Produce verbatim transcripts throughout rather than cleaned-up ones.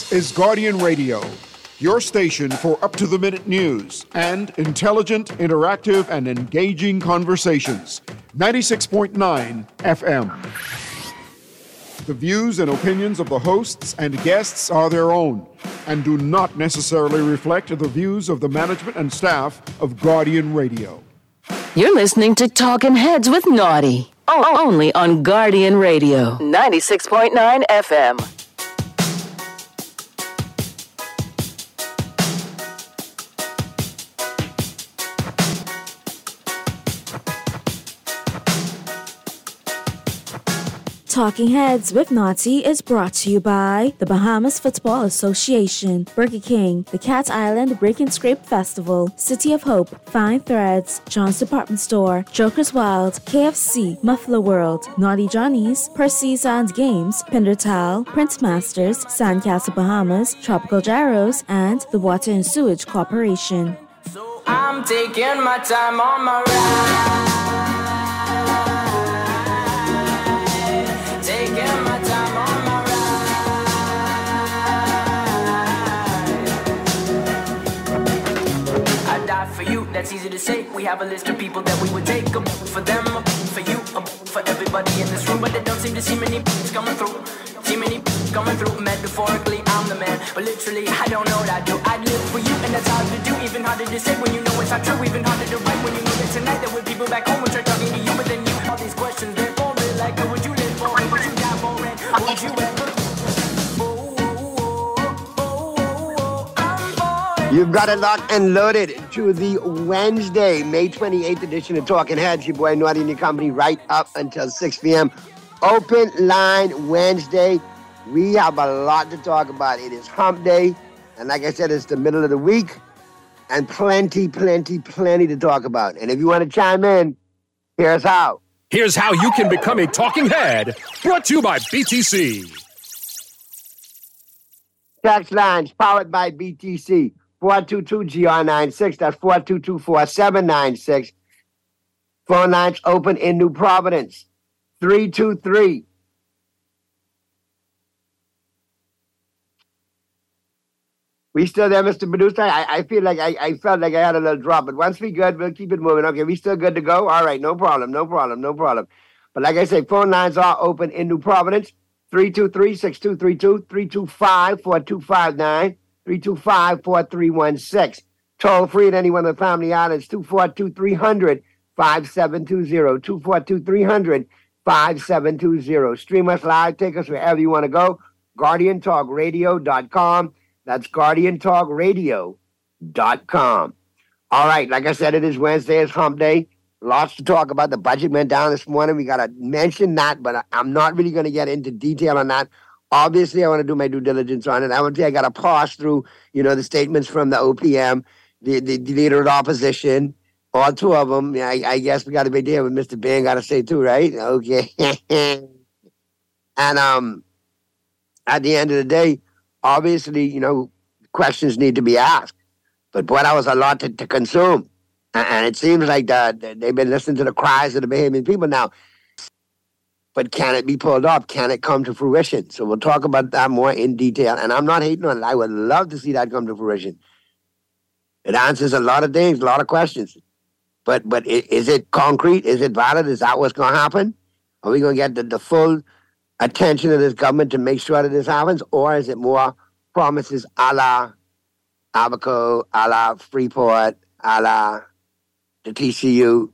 is Guardian Radio, your station for up-to-the-minute news and intelligent, interactive, and engaging conversations. ninety-six point nine F M. The views and opinions of the hosts and guests are their own and do not necessarily reflect the views of the management and staff of Guardian Radio. You're listening to Talking Heads with Naughty, only on Guardian Radio, ninety-six point nine F M. Talking Heads with Naughty is brought to you by the Bahamas Football Association, Burger King, the Cat Island Break and Scrape Festival, City of Hope, Fine Threads, John's Department Store, Joker's Wild, K F C, Muffler World, Naughty Johnny's, Percy's and Games, Pindertal, Prince Masters, Sandcastle Bahamas, Tropical Gyros, and the Water and Sewage Corporation. So I'm taking my time on my ride. Taking my time on my ride. I die for you, that's easy to say. We have a list of people that we would take them for them, for you, for everybody in this room. But they don't seem to see many coming through. See many coming through. Metaphorically, I'm the man, but literally, I don't know what I do. I live for you, and that's hard to do. Even harder to say when you know it's not true. Even harder to write when you know that tonight there were people back home which are talking to you, but then you all these questions they're for real. Like, who would you live for? Who would you die for? And would you ever? You've got it locked and loaded to the Wednesday, May twenty-eighth edition of Talking Heads. Your boy Naughty and your company right up until six p.m. Open line Wednesday. We have a lot to talk about. It is hump day. And like I said, it's the middle of the week. And plenty, plenty, plenty to talk about. And if you want to chime in, here's how. Here's how you can become a talking head. Brought to you by B T C. Text lines powered by B T C. four two two G R ninety-six. That's four two two, four seven nine six. Phone lines open in New Providence. three two three. We still there, Mister Producer? I, I feel like I, I felt like I had a little drop, but once we good, we'll keep it moving. Okay, we still good to go? All right, no problem, no problem, no problem. But like I say, phone lines are open in New Providence. three two three, six two three two, three two five, four two five nine, three two five, four three one six. Toll free at any one of the Family Islands, two four two, three hundred, five seven two zero, two four two, three hundred, five seven two zero. Stream us live, take us wherever you want to go. guardian talk radio dot com. That's guardian talk radio dot com. All right, like I said, it is Wednesday, it's hump day. Lots to talk about. The budget went down this morning. We got to mention that, but I'm not really going to get into detail on that. Obviously, I want to do my due diligence on it. I want to I got to pass through, you know, the statements from the O P M, the, the, the leader of the opposition, all two of them. I, I guess we got to be there with Mister Bain, got to say too, right? Okay. And um, at the end of the day, obviously, you know, questions need to be asked. But boy, that was a lot to, to consume. And it seems like that they've been listening to the cries of the Bahamian people now. But can it be pulled off? Can it come to fruition? So we'll talk about that more in detail. And I'm not hating on it. I would love to see that come to fruition. It answers a lot of things, a lot of questions. But but is it concrete? Is it valid? Is that what's going to happen? Are we going to get the, the full attention of this government to make sure that this happens? Or is it more promises a la Abaco, a la Freeport, a la the T C U?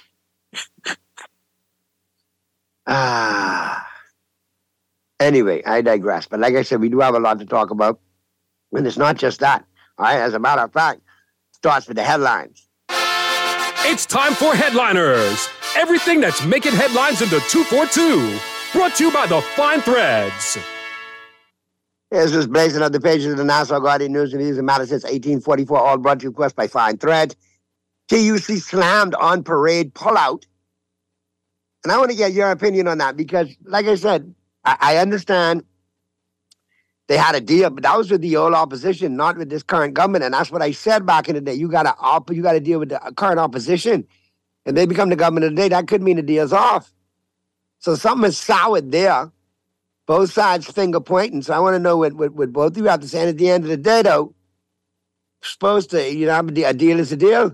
ah. Anyway, I digress. But like I said, we do have a lot to talk about. And it's not just that. All right, as a matter of fact, it starts with the headlines. It's time for Headliners. Everything that's making headlines in the two forty-two. Brought to you by the Fine Threads. Here's this blazing up the pages of the Nassau Guardian News and Views and Matter since eighteen forty-four, all brought to you, of course, by Fine Threads. T U C slammed on parade pullout. And I want to get your opinion on that because, like I said, I, I understand they had a deal, but that was with the old opposition, not with this current government. And that's what I said back in the day. You got to op- you got to deal with the current opposition. If they become the government of the day, that could mean the deal's off. So something is soured there. both sides finger pointing. So I want to know what, what, what both of you have to say. And at the end of the day, though, supposed to, you know, a deal is a deal.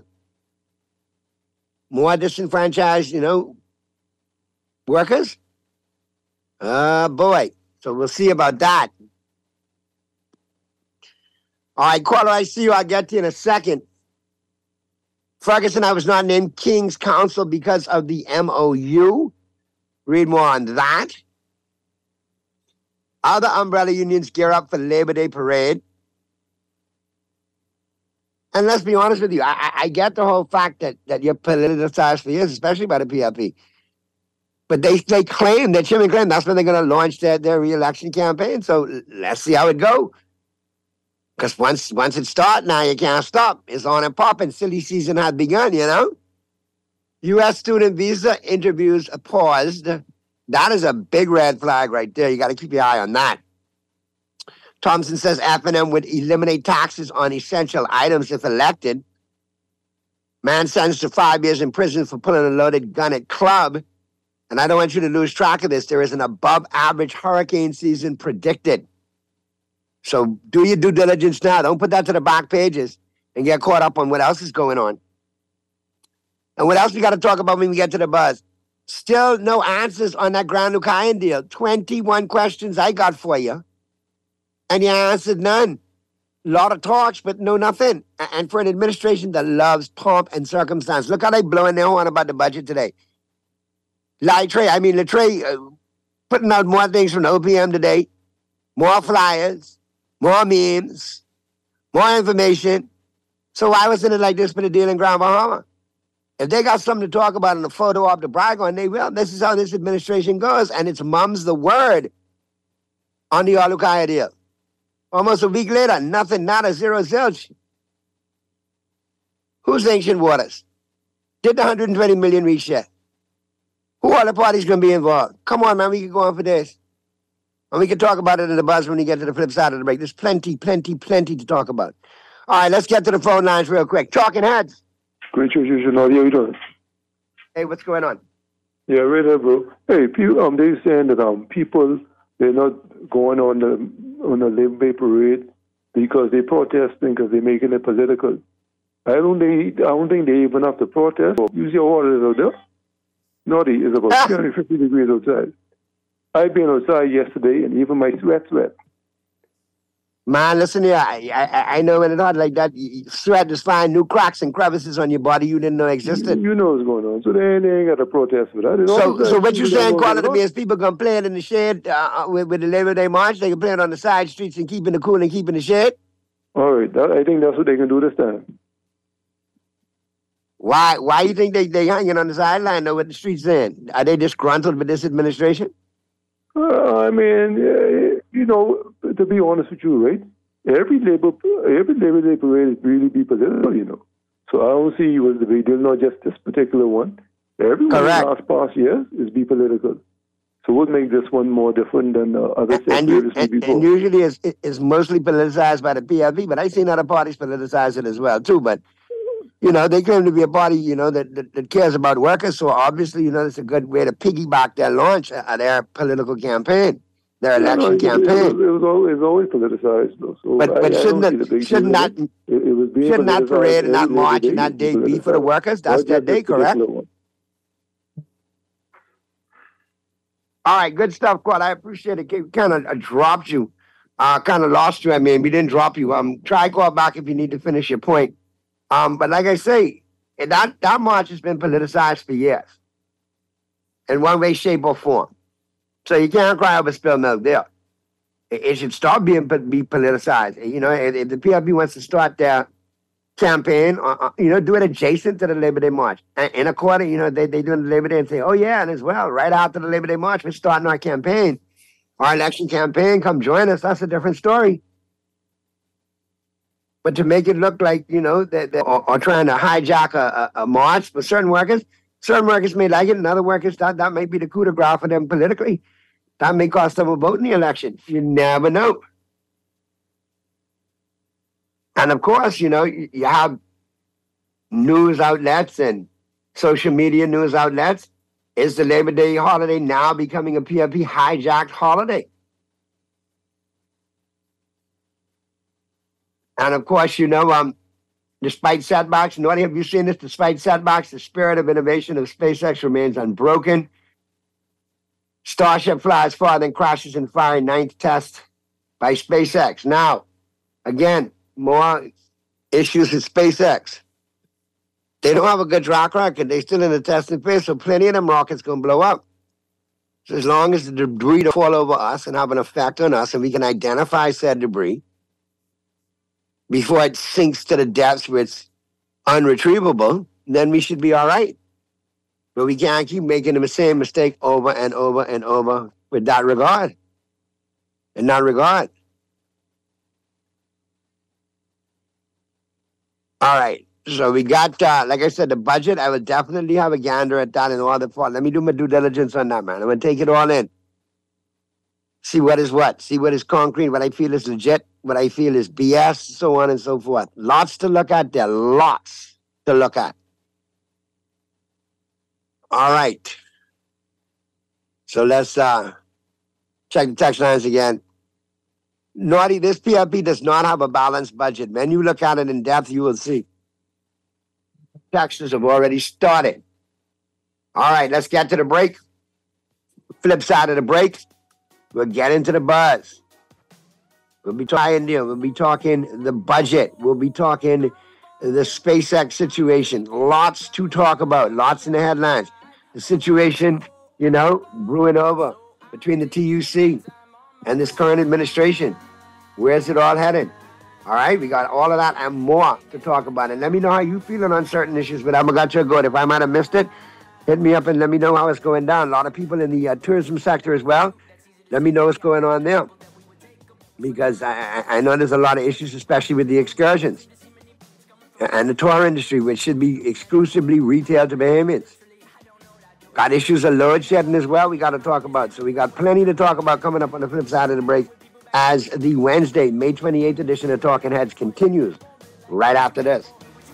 More disenfranchised, you know, workers. Uh, boy. So we'll see about that. All right, caller, I see you. I'll get to you in a second. Ferguson, I was not named King's Counsel because of the M O U. Read more on that. Other umbrella unions gear up for Labor Day parade. And let's be honest with you, I, I get the whole fact that, that you're politicized for years, especially by the P L P. But they, they claim, they're chimney claim, that's when they're going to launch their, their re-election campaign. So let's see how it goes. Because once once it starts, now you can't stop. It's on and popping. Silly season had begun, you know? U S student visa interviews paused. That is a big red flag right there. You got to keep your eye on that. Thompson says F and M would eliminate taxes on essential items if elected. Man sentenced to five years in prison for pulling a loaded gun at club. And I don't want you to lose track of this. There is an above-average hurricane season predicted. So do your due diligence now. Don't put that to the back pages and get caught up on what else is going on. And what else we got to talk about when we get to the buzz? Still no answers on that Grand Lucayan deal. twenty-one questions I got for you. And you answered none. A lot of talks, but no nothing. And for an administration that loves pomp and circumstance, look how they blowing their horn about the budget today. Latre, I mean, Latre uh, putting out more things from the O P M today. More flyers, more memes, more information. So why wasn't it like this for the deal in Grand Bahama? If they got something to talk about in a photo op to brag on, they will. This is how this administration goes. And it's mum's the word on the Alucaya deal. Almost a week later, nothing, not a zero zilch. Who's Ancient Waters? Did the one hundred twenty million reach yet? Who are the parties going to be involved? Come on, man, we can go on for this. And we can talk about it in the buzz when we get to the flip side of the break. There's plenty, plenty, plenty to talk about. All right, let's get to the phone lines real quick. Talking Heads. Great church, you should know. How you doing? Hey, what's going on? Yeah, right here, bro. Hey, people, um, they're saying that um, people, they're not going on the on the Labor Day parade because they protesting because they're making it political. I don't think I don't think they even have to protest. Use your water out there. Naughty is about ah. three hundred fifty degrees outside. I've been outside yesterday, and even my sweat sweat. Man, listen here. I, I I know when it's hot like that, sweat is fine. New cracks and crevices on your body you didn't know existed. You, you know what's going on. So they, they ain't got to protest for that. So, so what you saying, Carla, to me is people going to play it in the shade uh, with, with the Labor Day March? They can play it on the side streets and keeping the cool and keeping the shade? All right. That, I think that's what they can do this time. Why Why you think they, they hanging on the sideline, though, with the streets in? Are they disgruntled with this administration? Uh, I mean, uh, you know, to be honest with you, right? Every labor, every Labor Day parade is really be political, you know. So I don't see was the big deal, not just this particular one. Every one in the last past years is be political. So what makes this one more different than uh, other and, you, and, and usually it's, it's mostly politicized by the P L P, but I've seen other parties politicize it as well, too. But, you know, they claim to be a party, you know, that, that, that cares about workers. So obviously, you know, it's a good way to piggyback their launch of their political campaign, their election yeah, no, campaign. It was, it was always, it was always politicized, though. So but but I, shouldn't, I that, shouldn't, that, it, it was being shouldn't that parade and that march day, and that day be for the workers? That's their day, correct? One. All right, good stuff, Quad. I appreciate it. It kind of uh, dropped you, uh, kind of lost you. I mean, we didn't drop you. Um, try call back if you need to finish your point. Um, but like I say, that that march has been politicized for years, in one way, shape, or form. So you can't cry over spilled milk there. It, it should start being be politicized. You know, if, if the P L P wants to start their campaign, uh, you know, do it adjacent to the Labor Day March. And in a quarter, you know, they, they do the Labor Day and say, oh, yeah, and as well, right after the Labor Day March, we're starting our campaign, our election campaign, come join us. That's a different story. But to make it look like, you know, that they are, are trying to hijack a, a, a march for certain workers, certain workers may like it, and other workers, that, that may be the coup de grace for them politically. That may cost them a vote in the election. You never know. And of course, you know, you have news outlets and social media news outlets. Is the Labor Day holiday now becoming a P L P hijacked holiday? And of course, you know, um, despite setbacks, Naughty, have you seen this? Despite setbacks, the spirit of innovation of SpaceX remains unbroken. Starship flies farther and crashes in fire, ninth test by SpaceX. Now, again, more issues with SpaceX. They don't have a good track record. They're still in the testing phase, so plenty of them rockets going to blow up. So as long as the debris don't fall over us and have an effect on us, and we can identify said debris before it sinks to the depths where it's unretrievable, then we should be all right. But we can't keep making the same mistake over and over and over with that regard. In that regard. All right. So we got, uh, like I said, the budget. I will definitely have a gander at that in order for, let me do my due diligence on that, man. I'm going to take it all in. See what is what. See what is concrete, what I feel is legit, what I feel is B S, so on and so forth. Lots to look at there. Lots to look at. All right. So let's uh, check the text lines again. Naughty, this P L P does not have a balanced budget. When you look at it in depth, you will see. Taxes have already started. All right, let's get to the break. Flip side of the break, we'll get into the buzz. We'll be talking, we'll be talking the budget. We'll be talking the SpaceX situation. Lots to talk about. Lots in the headlines. The situation, you know, brewing over between the T U C and this current administration. Where's it all headed? All right, we got all of that and more to talk about. And let me know how you feeling on certain issues, but I'm got your good. If I might have missed it, hit me up and let me know how it's going down. A lot of people in the uh, tourism sector as well. Let me know what's going on there. Because I, I know there's a lot of issues, especially with the excursions and the tour industry, which should be exclusively retail to Bahamians. Got issues of load shedding as well we got to talk about. So we got plenty to talk about coming up on the flip side of the break as the Wednesday, May twenty-eighth edition of Talking Heads continues right after this.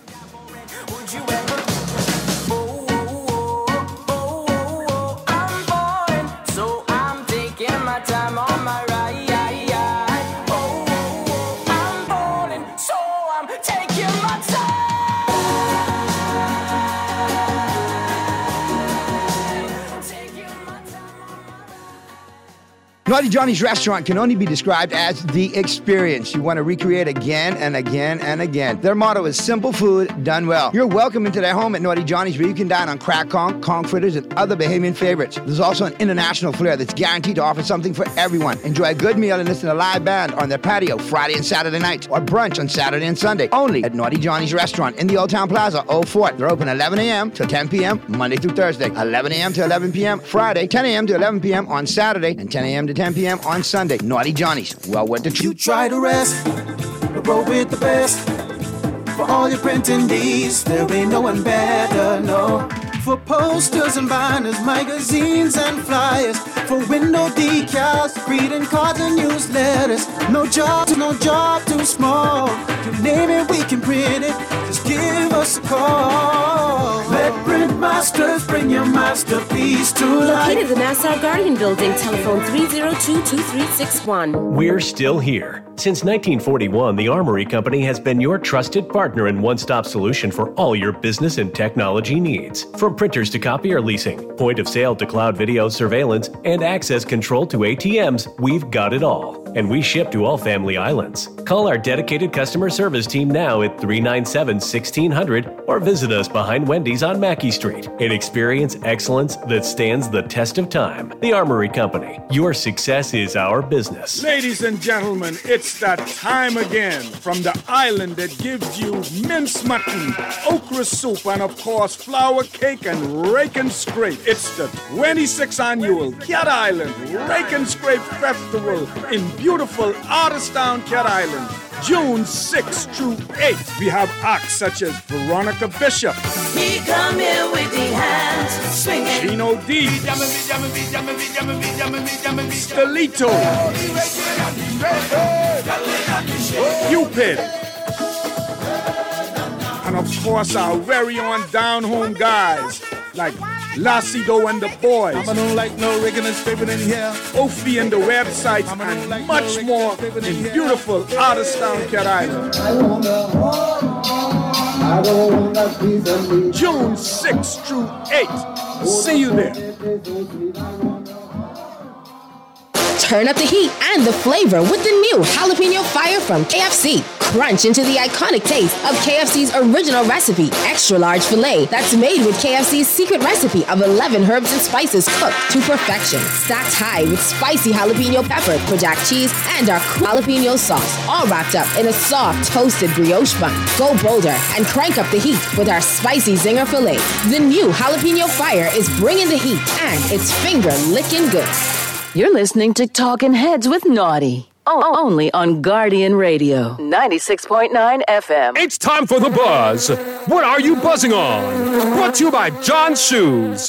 Naughty Johnny's restaurant can only be described as the experience you want to recreate again and again and again. Their motto is simple food done well. You're welcome into their home at Naughty Johnny's, where you can dine on crack conch, conch fritters, and other Bahamian favorites. There's also an international flair that's guaranteed to offer something for everyone. Enjoy a good meal and listen to a live band on their patio Friday and Saturday nights, or brunch on Saturday and Sunday, only at Naughty Johnny's restaurant in the Old Town Plaza, Old Fort. They're open eleven a.m. till ten p.m. Monday through Thursday, eleven a.m. to eleven p.m. Friday, ten a.m. to eleven p.m. on Saturday, and ten a.m. to ten p.m. on Sunday. Naughty Johnny's, well worth the trip. You try to rest, but roll with the best. For all your printing needs, there ain't no one better, no. For posters and banners, magazines and flyers, for window decals, greeting cards and newsletters. No job, no job too small. You name it, we can print it. Just give us a call. Let Print Masters bring your masterpiece to life. Located in the Nassau Guardian Building, telephone three oh two, two three six one. We're still here. Since nineteen forty-one, the Armory Company has been your trusted partner and one-stop solution for all your business and technology needs. From printers to copy or leasing, point of sale to cloud video surveillance, and access control to A T Ms, we've got it all. And we ship to all family islands. Call our dedicated customer service team now at three nine seven, one six zero zero or visit us behind Wendy's on Mackey Street and experience excellence that stands the test of time. The Armory Company. Your success is our business. Ladies and gentlemen, it's that time again from the island that gives you mince mutton, okra soup, and of course flour cake and rake and scrape. It's the twenty-sixth annual Cat Island Rake and Scrape Festival in beautiful Artistown, Cat Island, June sixth through eighth. We have acts such as Veronica Bishop, He come here with the hands swinging, Chino D, Stelito, Cupid, and of course our very own down home guys like Lacido and the boys. I don't like no rigging and scraping in here. Ophi and the websites, and like much no more in beautiful Artistown, Cat Island. June sixth through eighth. See you there. Turn up the heat and the flavor with the new Jalapeno Fire from K F C. Crunch into the iconic taste of K F C's original recipe, extra large filet that's made with K F C's secret recipe of eleven herbs and spices cooked to perfection. Stacked high with spicy jalapeno pepper, Jack cheese, and our jalapeno sauce, all wrapped up in a soft toasted brioche bun. Go bolder and crank up the heat with our spicy zinger filet. The new Jalapeno Fire is bringing the heat, and it's finger-licking good. You're listening to Talking Heads with Naughty. Oh, only on Guardian Radio, ninety-six point nine F M. It's time for the buzz. What are you buzzing on? Brought to you by John's Shoes.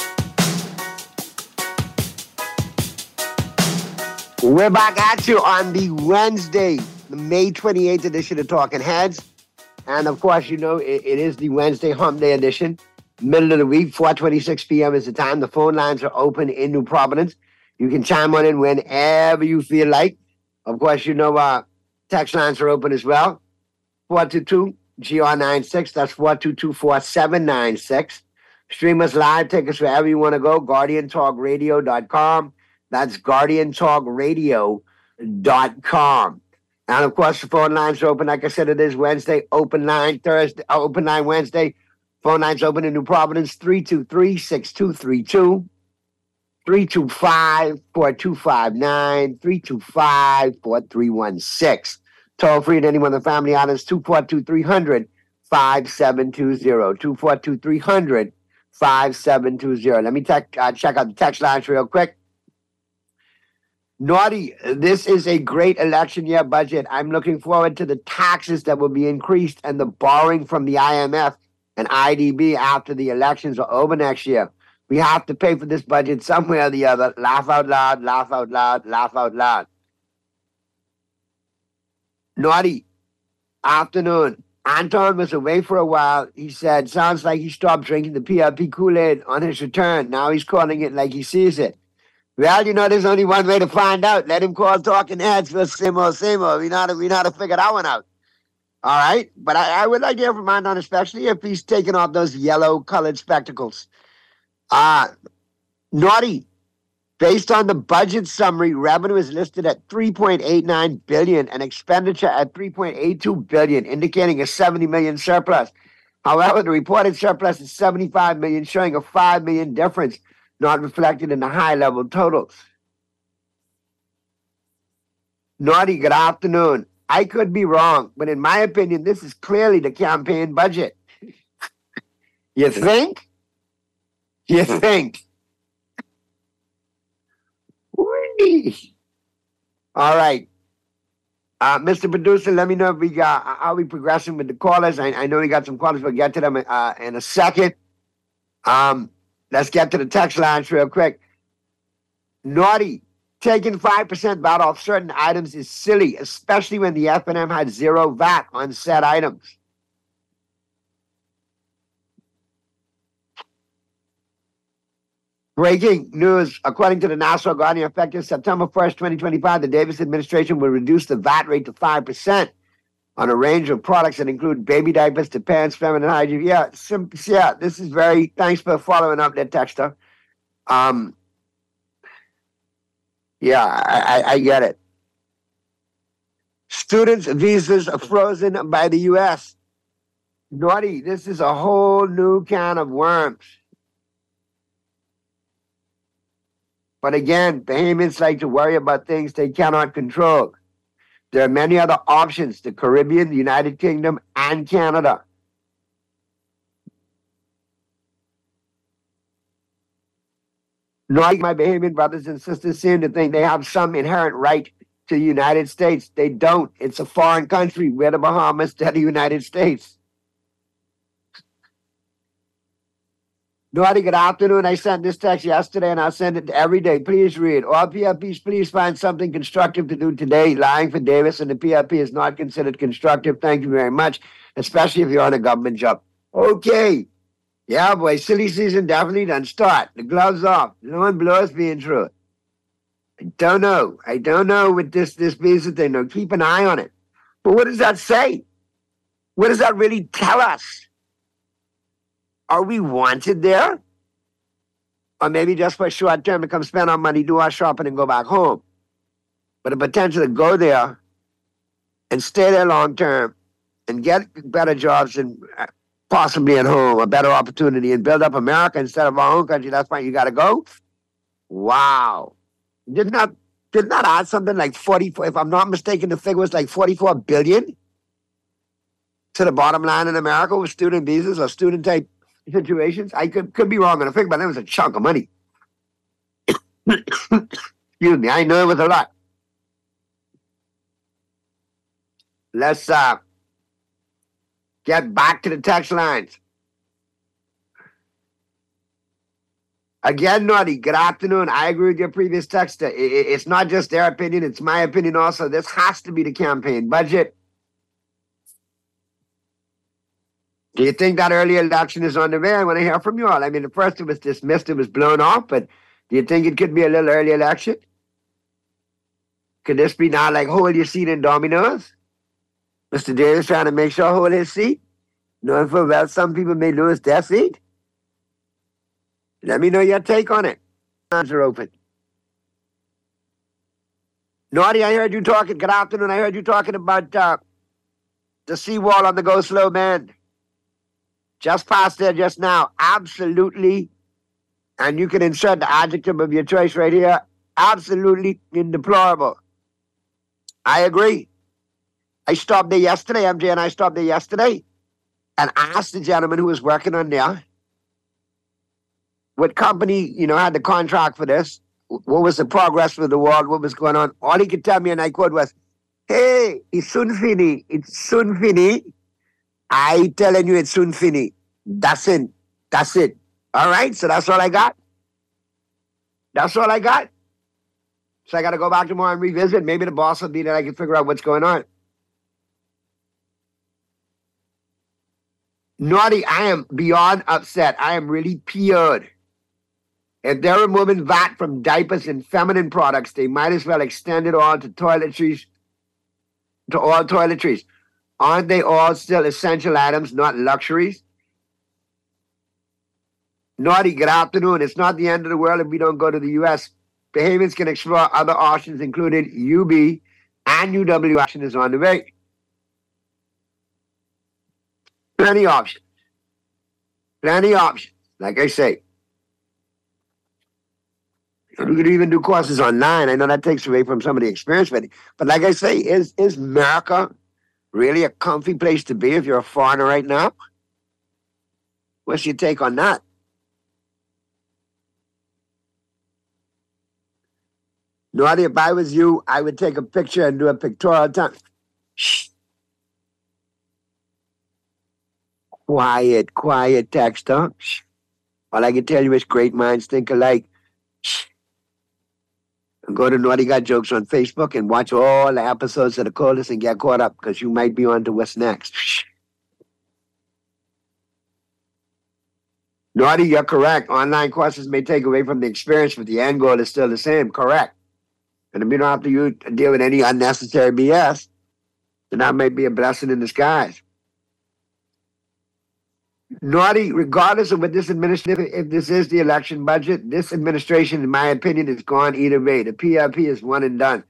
We're back at you on the Wednesday, the May twenty-eighth edition of Talking Heads. And of course, you know, it, it is the Wednesday Hump Day edition. Middle of the week, four twenty-six p.m. is the time. The phone lines are open in New Providence. You can chime on in whenever you feel like. Of course, you know uh, text lines are open as well. four two two G R ninety-six. That's four two two, four seven nine six. Stream us live. Take us wherever you want to go. Guardian Talk Radio dot com. That's Guardian Talk Radio dot com. And, of course, the phone lines are open. Like I said, it is Wednesday. Open line Thursday. Uh, open line Wednesday. Phone lines open in New Providence. three two three, six two three two. three two five, four two five nine, three two five, four three one six. Toll free to anyone in the family islands, two four two, three hundred, five seven two zero. two four two, three hundred, five seven two zero. Let me tech, uh, check out the text lines real quick. Naughty, this is a great election year budget. I'm looking forward to the taxes that will be increased and the borrowing from the I M F and I D B after the elections are over next year. We have to pay for this budget somewhere or the other. Laugh out loud, laugh out loud, laugh out loud. Naughty, afternoon. Anton was away for a while. He said, sounds like he stopped drinking the P R P Kool-Aid on his return. Now he's calling it like he sees it. Well, you know, there's only one way to find out. Let him call Talking Heads for same old, same old. We know how to, we know how to figure that one out. All right? But I, I would like to hear from Anton, especially if he's taking off those yellow-colored spectacles. Uh, Naughty, based on the budget summary, revenue is listed at three point eight nine billion dollars and expenditure at three point eight two billion dollars, indicating a seventy million dollars surplus. However, the reported surplus is seventy-five million dollars, showing a five million dollars difference, not reflected in the high-level totals. Naughty, good afternoon. I could be wrong, but in my opinion, this is clearly the campaign budget. You think? You think? Whee! All right. Uh, Mister Producer, let me know if we got, how we progressing with the callers. I, I know we got some callers. We'll get to them uh, in a second. Um, let's get to the text lines real quick. Naughty, taking five percent V A T off certain items is silly, especially when the F and M had zero V A T on said items. Breaking news. According to the Nassau Guardian, effective September first, twenty twenty-five, the Davis administration will reduce the V A T rate to five percent on a range of products that include baby diapers, Depends, feminine hygiene. Yeah, sim- yeah, this is very, thanks for following up that texter. Um, yeah, I, I, I get it. Students' visas are frozen by the U S. Naughty, this is a whole new can of worms. But again, Bahamians like to worry about things they cannot control. There are many other options, the Caribbean, the United Kingdom, and Canada. Not my Bahamian brothers and sisters seem to think they have some inherent right to the United States. They don't. It's a foreign country. We're the Bahamas, they're the United States. Naughty, good afternoon. I sent this text yesterday, and I'll send it every day. Please read. All P R Ps, please find something constructive to do today. Lying for Davis and the P R P is not considered constructive. Thank you very much, especially if you're on a government job. Okay. Yeah, boy, silly season definitely done start. The gloves off. No one blows being true. I don't know. I don't know with this this visa thing. No, keep an eye on it. But what does that say? What does that really tell us? Are we wanted there? Or maybe just for a short term to come spend our money, do our shopping, and go back home. But the potential to go there and stay there long term and get better jobs and possibly at home, a better opportunity, and build up America instead of our own country. That's why you got to go. Wow. Did not did not add something like forty-four, if I'm not mistaken, the figure was like forty-four billion to the bottom line in America with student visas or student type situations. I could could be wrong on the figure, but that was a chunk of money. Excuse me, I know it was a lot. Let's uh, get back to the text lines. Again, Naughty, good afternoon. I agree with your previous texter. It's not just their opinion, it's my opinion also. This has to be the campaign budget. Do you think that early election is on the way? I want to hear from you all. I mean, at first it was dismissed, it was blown off, but do you think it could be a little early election? Could this be now like hold your seat in dominoes? Mister Davis trying to make sure hold his seat? Knowing for well some people may lose their seat? Let me know your take on it. Lines are open. Naughty, I heard you talking. Good afternoon. I heard you talking about uh, the seawall on the Go Slow Bend. Just past there just now. Absolutely. And you can insert the adjective of your choice right here. Absolutely indeplorable. I agree. I stopped there yesterday, M J, and I stopped there yesterday and asked the gentleman who was working on there what company, you know, had the contract for this, what was the progress with the wall, what was going on. All he could tell me, and I quote, was, hey, it's soon fini. It's soon fini. I telling you it's soon fini. That's it. That's it. All right, so that's all I got. That's all I got. So I got to go back tomorrow and revisit. Maybe the boss will be there. I can figure out what's going on. Naughty, I am beyond upset. I am really peered. If they're removing V A T from diapers and feminine products, they might as well extend it all to toiletries, to all toiletries. Aren't they all still essential items, not luxuries? Naughty, good afternoon. It's not the end of the world if we don't go to the U S. Behaviors can explore other options, including U B and U W. Action is on the way. Plenty options. Plenty options. Like I say. You could even do courses online. I know that takes away from some of the experience with it. But like I say, is, is America really a comfy place to be if you're a foreigner right now? What's your take on that? Naughty, if I was you, I would take a picture and do a pictorial time. Shh. Quiet, quiet, texter. Shh. All I can tell you is great minds think alike. Shh. And go to Naughty Got Jokes on Facebook and watch all the episodes of the coldest and get caught up because you might be on to what's next. Shh. Naughty, you're correct. Online courses may take away from the experience, but the end goal is still the same. Correct. And if you don't have to use, deal with any unnecessary B S, then that might be a blessing in disguise. Naughty, regardless of what this administration, if this is the election budget, this administration, in my opinion, is gone either way. The P R P is one and done.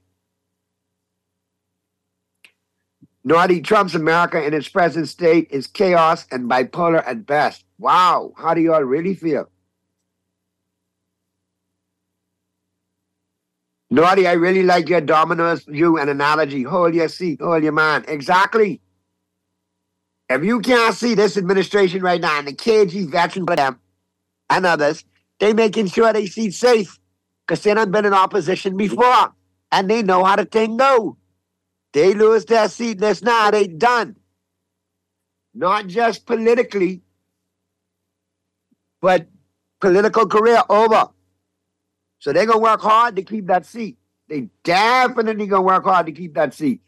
Naughty, Trump's America in its present state is chaos and bipolar at best. Wow, how do you all really feel? Naughty, I really like your dominoes view and analogy. Hold your seat, hold your mind. Exactly. If you can't see this administration right now and the K G veteran for them and others, they making sure they seat safe because they done been in opposition before and they know how the thing go. They lose their seat, this now, they done. Not just politically, but political career over. So they're going to work hard to keep that seat. They definitely going to work hard to keep that seat.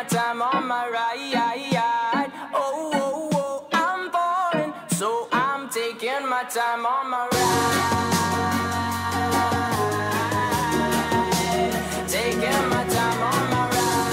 time on my ride. Oh, oh, oh, I'm falling, so I'm taking my time on my ride. Taking my time on my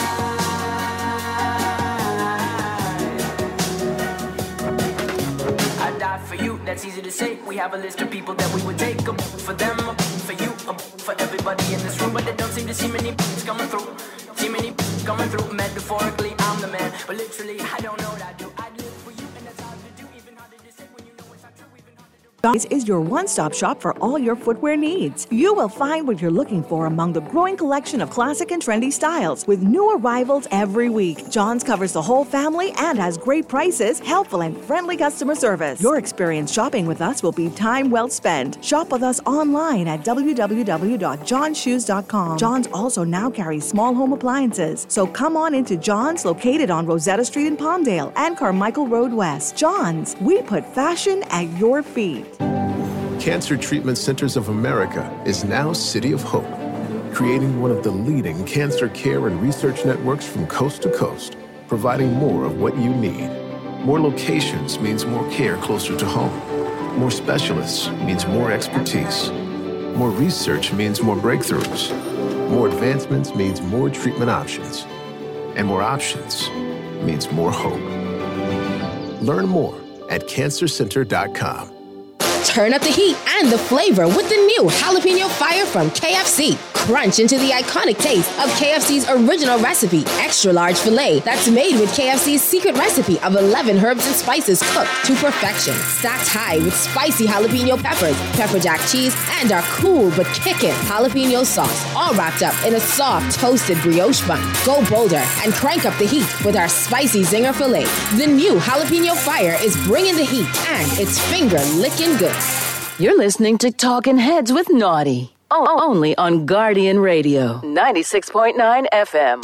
ride. I die for you, that's easy to say. We have a list of people that we would take um, for them, um, for you, um, for everybody in this room, but they don't seem to see many coming through. See many coming through. Metaphorically, I'm the man, but literally, I don't know what I do. I live for you, and that's hard to do. Even harder to say when you know it's not true. Even harder to Johnny's is your one-stop shop for all your footwear needs. You will find what you're looking for among the growing collection of classic and trendy styles with new arrivals every week. John's covers the whole family and has great prices, helpful and friendly customer service. Your experience shopping with us will be time well spent. Shop with us online at w w w dot john shoes dot com. John's also now carries small home appliances, so come on into John's, located on Rosetta Street in Palmdale and Carmichael Road West. John's, we put fashion at your feet. Cancer Treatment Centers of America is now City of Hope, creating one of the leading cancer care and research networks from coast to coast, providing more of what you need. More locations means more care closer to home. More specialists means more expertise. More research means more breakthroughs. More advancements means more treatment options. And more options means more hope. Learn more at cancer center dot com. Turn up the heat and the flavor with the new jalapeno fire from K F C. Crunch into the iconic taste of K F C's original recipe, extra large filet that's made with K F C's secret recipe of eleven herbs and spices cooked to perfection. Stacked high with spicy jalapeno peppers, pepper jack cheese, and our cool but kickin' jalapeno sauce, all wrapped up in a soft toasted brioche bun. Go bolder and crank up the heat with our spicy zinger filet. The new jalapeno fire is bringing the heat, and it's finger-licking good. You're listening to Talking Heads with Naughty. Oh, only on Guardian Radio, ninety-six point nine F M.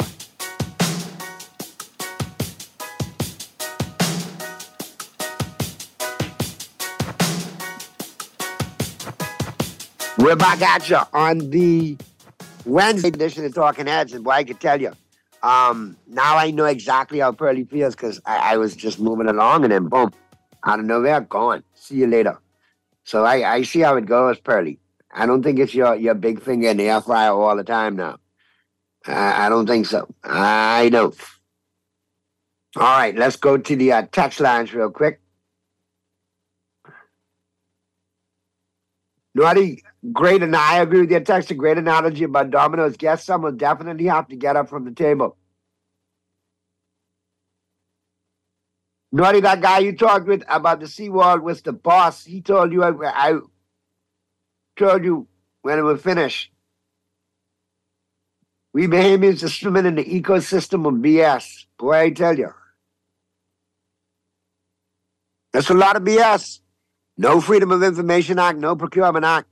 We're back at you on the Wednesday edition of Talking Heads, and boy, I can tell you, um, now I know exactly how Pearly feels because I, I was just moving along and then boom, out of nowhere, gone. See you later. So I, I see how it goes, Pearly. I don't think it's your, your big finger in the air fryer all the time now. I, I don't think so. I don't. All right, let's go to the uh, text lines real quick. Naughty, great, and I agree with your text. A great analogy about Domino's. Guess some will definitely have to get up from the table. Naughty, that guy you talked with about the seawall was the boss. He told you, I, I told you when it was finished. We Bahamians are swimming in the ecosystem of B S. Boy, I tell you. That's a lot of B S. No Freedom of Information Act, no Procurement Act.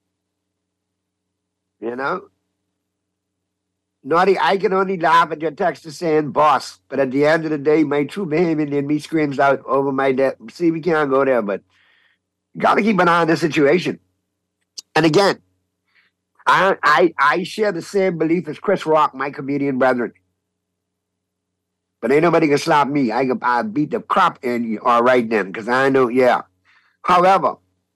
You know? Naughty, I can only laugh at your text saying boss, but at the end of the day, my true Bahamian in me screams out over my debt. See, we can't go there, but you got to keep an eye on the situation. And again, I, I I share the same belief as Chris Rock, my comedian brethren. But ain't nobody can slap me. I can I beat the crap in you all right then, because I know, yeah. However,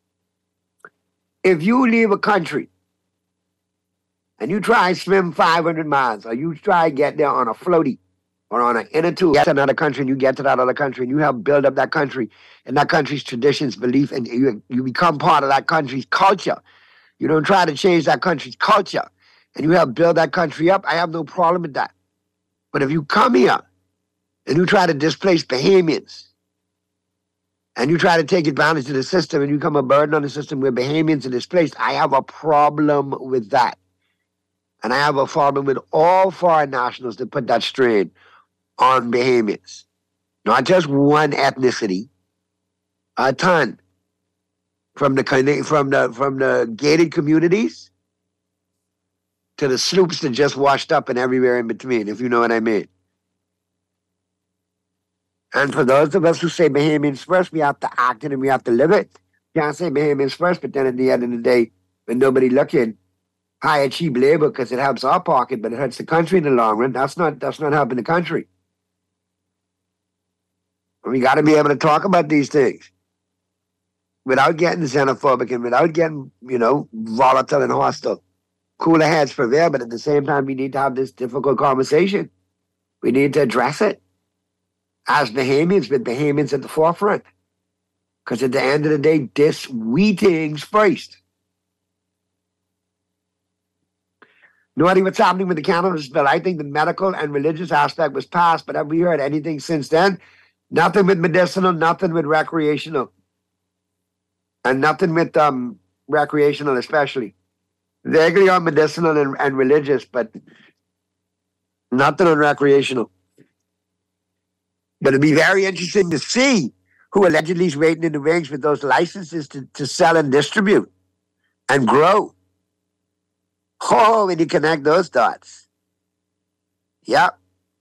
if you leave a country and you try and swim five hundred miles, or you try to get there on a floaty or on an inner tube, get to another country, and you get to that other country, and you help build up that country and that country's traditions, belief, and you, you become part of that country's culture. You don't try to change that country's culture, and you help build that country up, I have no problem with that. But if you come here and you try to displace Bahamians, and you try to take advantage of the system, and you become a burden on the system where Bahamians are displaced, I have a problem with that. And I have a problem with all foreign nationals that put that strain on Bahamians. Not just one ethnicity, a ton. From the from the from the gated communities to the sloops that just washed up and everywhere in between, if you know what I mean. And for those of us who say Bahamians first, we have to act it and we have to live it. You can't say Bahamians first, but then at the end of the day, when nobody looking, hire cheap labor because it helps our pocket, but it hurts the country in the long run. That's not that's not helping the country. We got to be able to talk about these things without getting xenophobic and without getting, you know, volatile and hostile. Cooler heads prevail, but at the same time, we need to have this difficult conversation. We need to address it as Bahamians, with Bahamians at the forefront. Because at the end of the day, this we things first. Nobody what's happening with the cannabis bill. I think the medical and religious aspect was passed, but have we heard anything since then? Nothing with medicinal, nothing with recreational. And nothing with um, recreational especially. Vaguely on medicinal and, and religious, but nothing on recreational. But it'd be very interesting to see who allegedly is waiting in the wings with those licenses to, to sell and distribute and grow. Oh, when you connect those dots. Yep.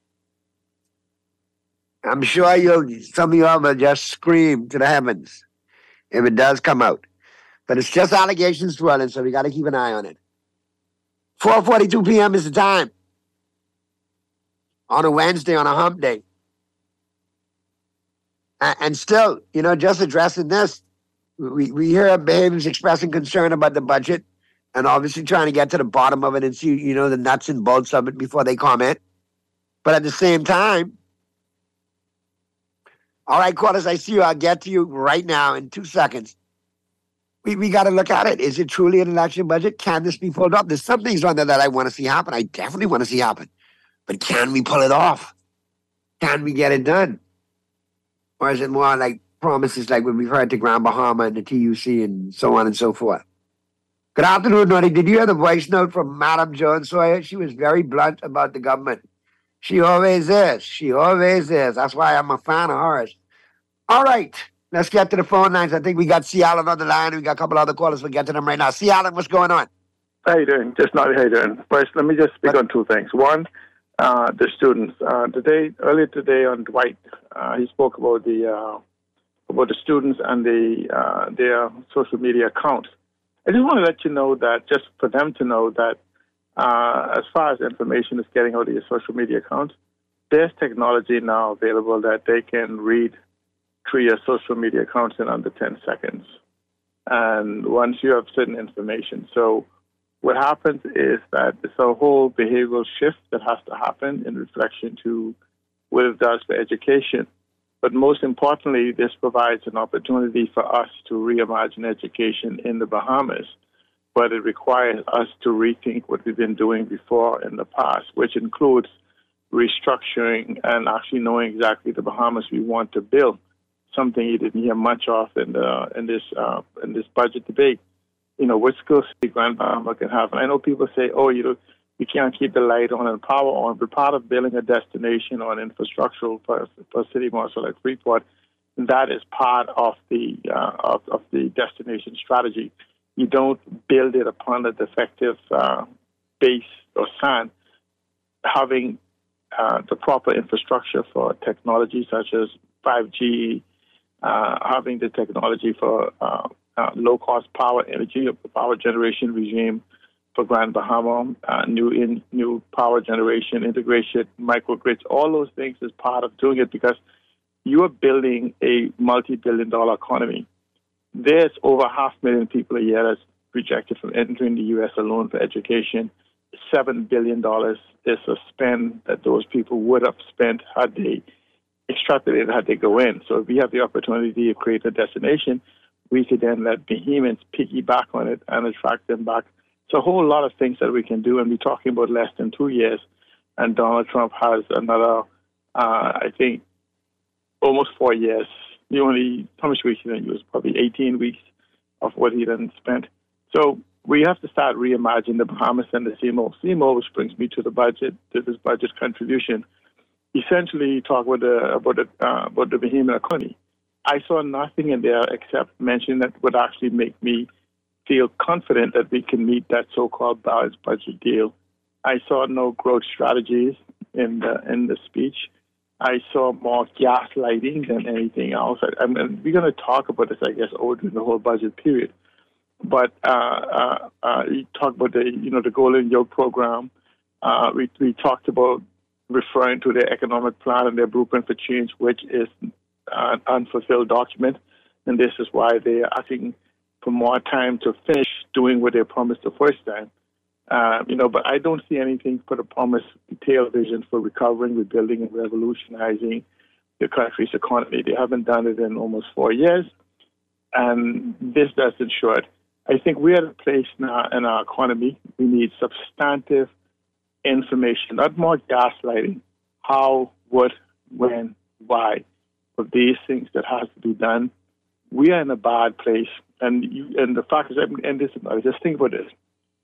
I'm sure you'll, some of y'all will just scream to the heavens if it does come out. But it's just allegations swirling, so we got to keep an eye on it. four forty-two p.m. is the time. On a Wednesday, on a hump day. And still, you know, just addressing this, we, we hear Bahamians expressing concern about the budget and obviously trying to get to the bottom of it and see, you know, the nuts and bolts of it before they comment. But at the same time, all right, Quarters, I see you. I'll get to you right now in two seconds. We we got to look at it. Is it truly an election budget? Can this be pulled off? There's some things on there that I want to see happen. I definitely want to see happen. But can we pull it off? Can we get it done? Or is it more like promises like when we've heard to Grand Bahama and the T U C and so on and so forth? Good afternoon, Noddy. Did you hear the voice note from Madam Joan Sawyer? She was very blunt about the government. She always is. She always is. That's why I'm a fan of hers. All right. Let's get to the phone lines. I think we got C. Allen on the line. We got a couple other callers. We'll get to them right now. C. Allen, what's going on? How you doing? Just not how you doing. First, let me just speak what? on two things. One, uh, the students. Uh, today, earlier today on Dwight, uh, he spoke about the uh, about the students and the uh, their social media accounts. I just want to let you know that, just for them to know that uh, as far as information is getting out of your social media accounts, there's technology now available that they can read through your social media accounts in under ten seconds. And once you have certain information. So what happens is that it's a whole behavioral shift that has to happen in reflection to what it does for education. But most importantly, this provides an opportunity for us to reimagine education in the Bahamas. But it requires us to rethink what we've been doing before in the past, which includes restructuring and actually knowing exactly the Bahamas we want to build. Something you didn't hear much of in the in this uh, in this budget debate. You know, what skills Grand Bahama can have. And I know people say, oh, you know, you can't keep the light on and power on, but part of building a destination or an infrastructural for, for a city muscle like Freeport, that is part of the uh, of, of the destination strategy. You don't build it upon a defective uh, base or sand. Having uh, the proper infrastructure for technology such as five G, uh, having the technology for uh, uh, low-cost power energy, power generation regime for Grand Bahama, uh, new in new power generation, integration, microgrids, all those things is part of doing it because you are building a multi-billion dollar economy. There's over half a million people a year that's projected from entering the U S alone for education. Seven billion dollars is a spend that those people would have spent had they extrapolated, had they go in. So if we have the opportunity to create a destination, we could then let Bahamians piggyback on it and attract them back. It's a whole lot of things that we can do, and we're talking about less than two years. And Donald Trump has another, uh, I think, almost four years. He only, how much weeks he didn't use? Probably eighteen weeks of what he done spent. So we have to start reimagining the Bahamas and the C M O. C M O, which brings me to the budget, to this budget contribution. Essentially, talk about the about the uh, about the Bahamian economy. I saw nothing in there except mention that would actually make me feel confident that we can meet that so-called balanced budget deal. I saw no growth strategies in the in the speech. I saw more gaslighting than anything else. I, I mean, we're going to talk about this, I guess, over the whole budget period. But uh, uh, uh, you talked about the, you know, the Golden Yoke program. Uh, we we talked about referring to their economic plan and their blueprint for change, which is uh, unfulfilled document, and this is why they are asking for more time to finish doing what they promised the first time. Uh, you know, but I don't see anything for the promised detailed vision for recovering, rebuilding, and revolutionizing the country's economy. They haven't done it in almost four years, and this doesn't show it. I think we're at a place now in our economy, we need substantive information, not more gaslighting. How, what, when, why, of these things that has to be done. We are in a bad place, and you, and the fact is, and this, just think about this.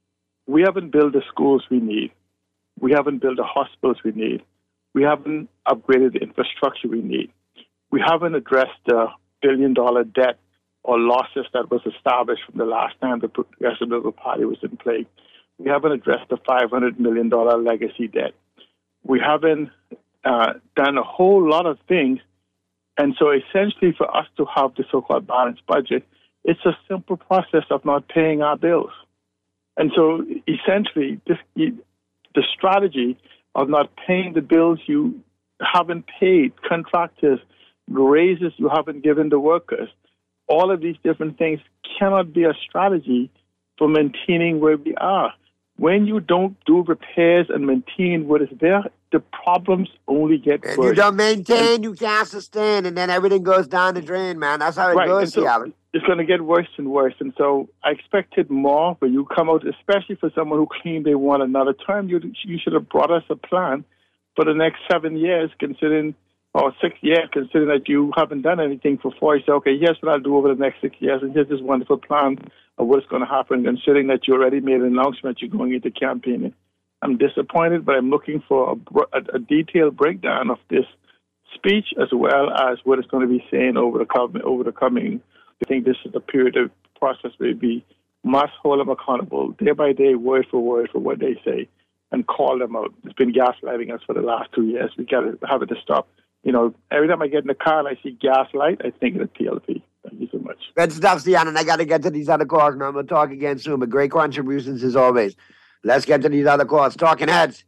We haven't built the schools we need. We haven't built the hospitals we need. We haven't upgraded the infrastructure we need. We haven't addressed the billion-dollar debt or losses that was established from the last time the Progressive Liberal Party was in play. We haven't addressed the five hundred million dollars legacy debt. We haven't uh, done a whole lot of things. And so essentially for us to have the so-called balanced budget, it's a simple process of not paying our bills. And so essentially this, the strategy of not paying the bills you haven't paid, contractors, raises you haven't given the workers, all of these different things cannot be a strategy for maintaining where we are. When you don't do repairs and maintain what is there, the problems only get worse. If you don't maintain, you can't sustain, and then everything goes down the drain, man. That's how it right. goes, so Alan. It's going to get worse and worse. And so I expected more, but you come out, especially for someone who claimed they want another term, you, you should have brought us a plan for the next seven years, considering, or six years, considering that you haven't done anything for four. You say, okay, here's what I'll do over the next six years, and here's this wonderful plan of what's going to happen, considering that you already made an announcement you're going into campaigning. I'm disappointed, but I'm looking for a, a, a detailed breakdown of this speech as well as what it's going to be saying over the coming. Over the coming. I think this is a period of process where we must hold them accountable day by day, word for word, for what they say, and call them out. It's been gaslighting us for the last two years. We got to have it to stop. You know, every time I get in the car and I see gaslight, I think of the P L P. Thank you so much. Good stuff, Stian, and I got to get to these other calls now. We'll talk again soon, but great contributions as always. Let's get to these other calls. Talking Heads.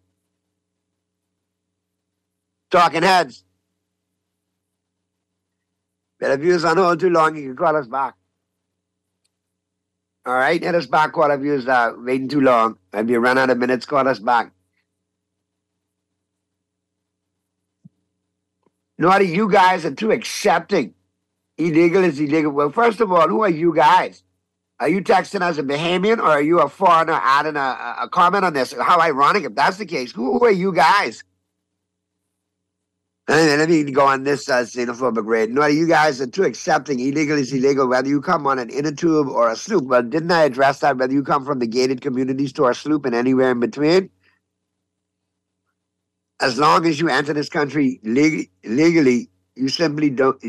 Talking Heads. But if you're on hold too long, you can call us back. All right? Hit us back, call if you're uh, waiting too long. If you run out of minutes, call us back. Naughty, you guys are too accepting. Illegal is illegal. Well, first of all, who are you guys? Are you texting as a Bahamian, or are you a foreigner adding a, a comment on this? How ironic if that's the case. Who, who are you guys? And let me go on this uh, xenophobic raid. No, you guys are too accepting. Illegal is illegal, whether you come on an inner tube or a sloop. Well, didn't I address that? Whether you come from the gated communities to our sloop and anywhere in between? As long as you enter this country leg- legally, you simply don't...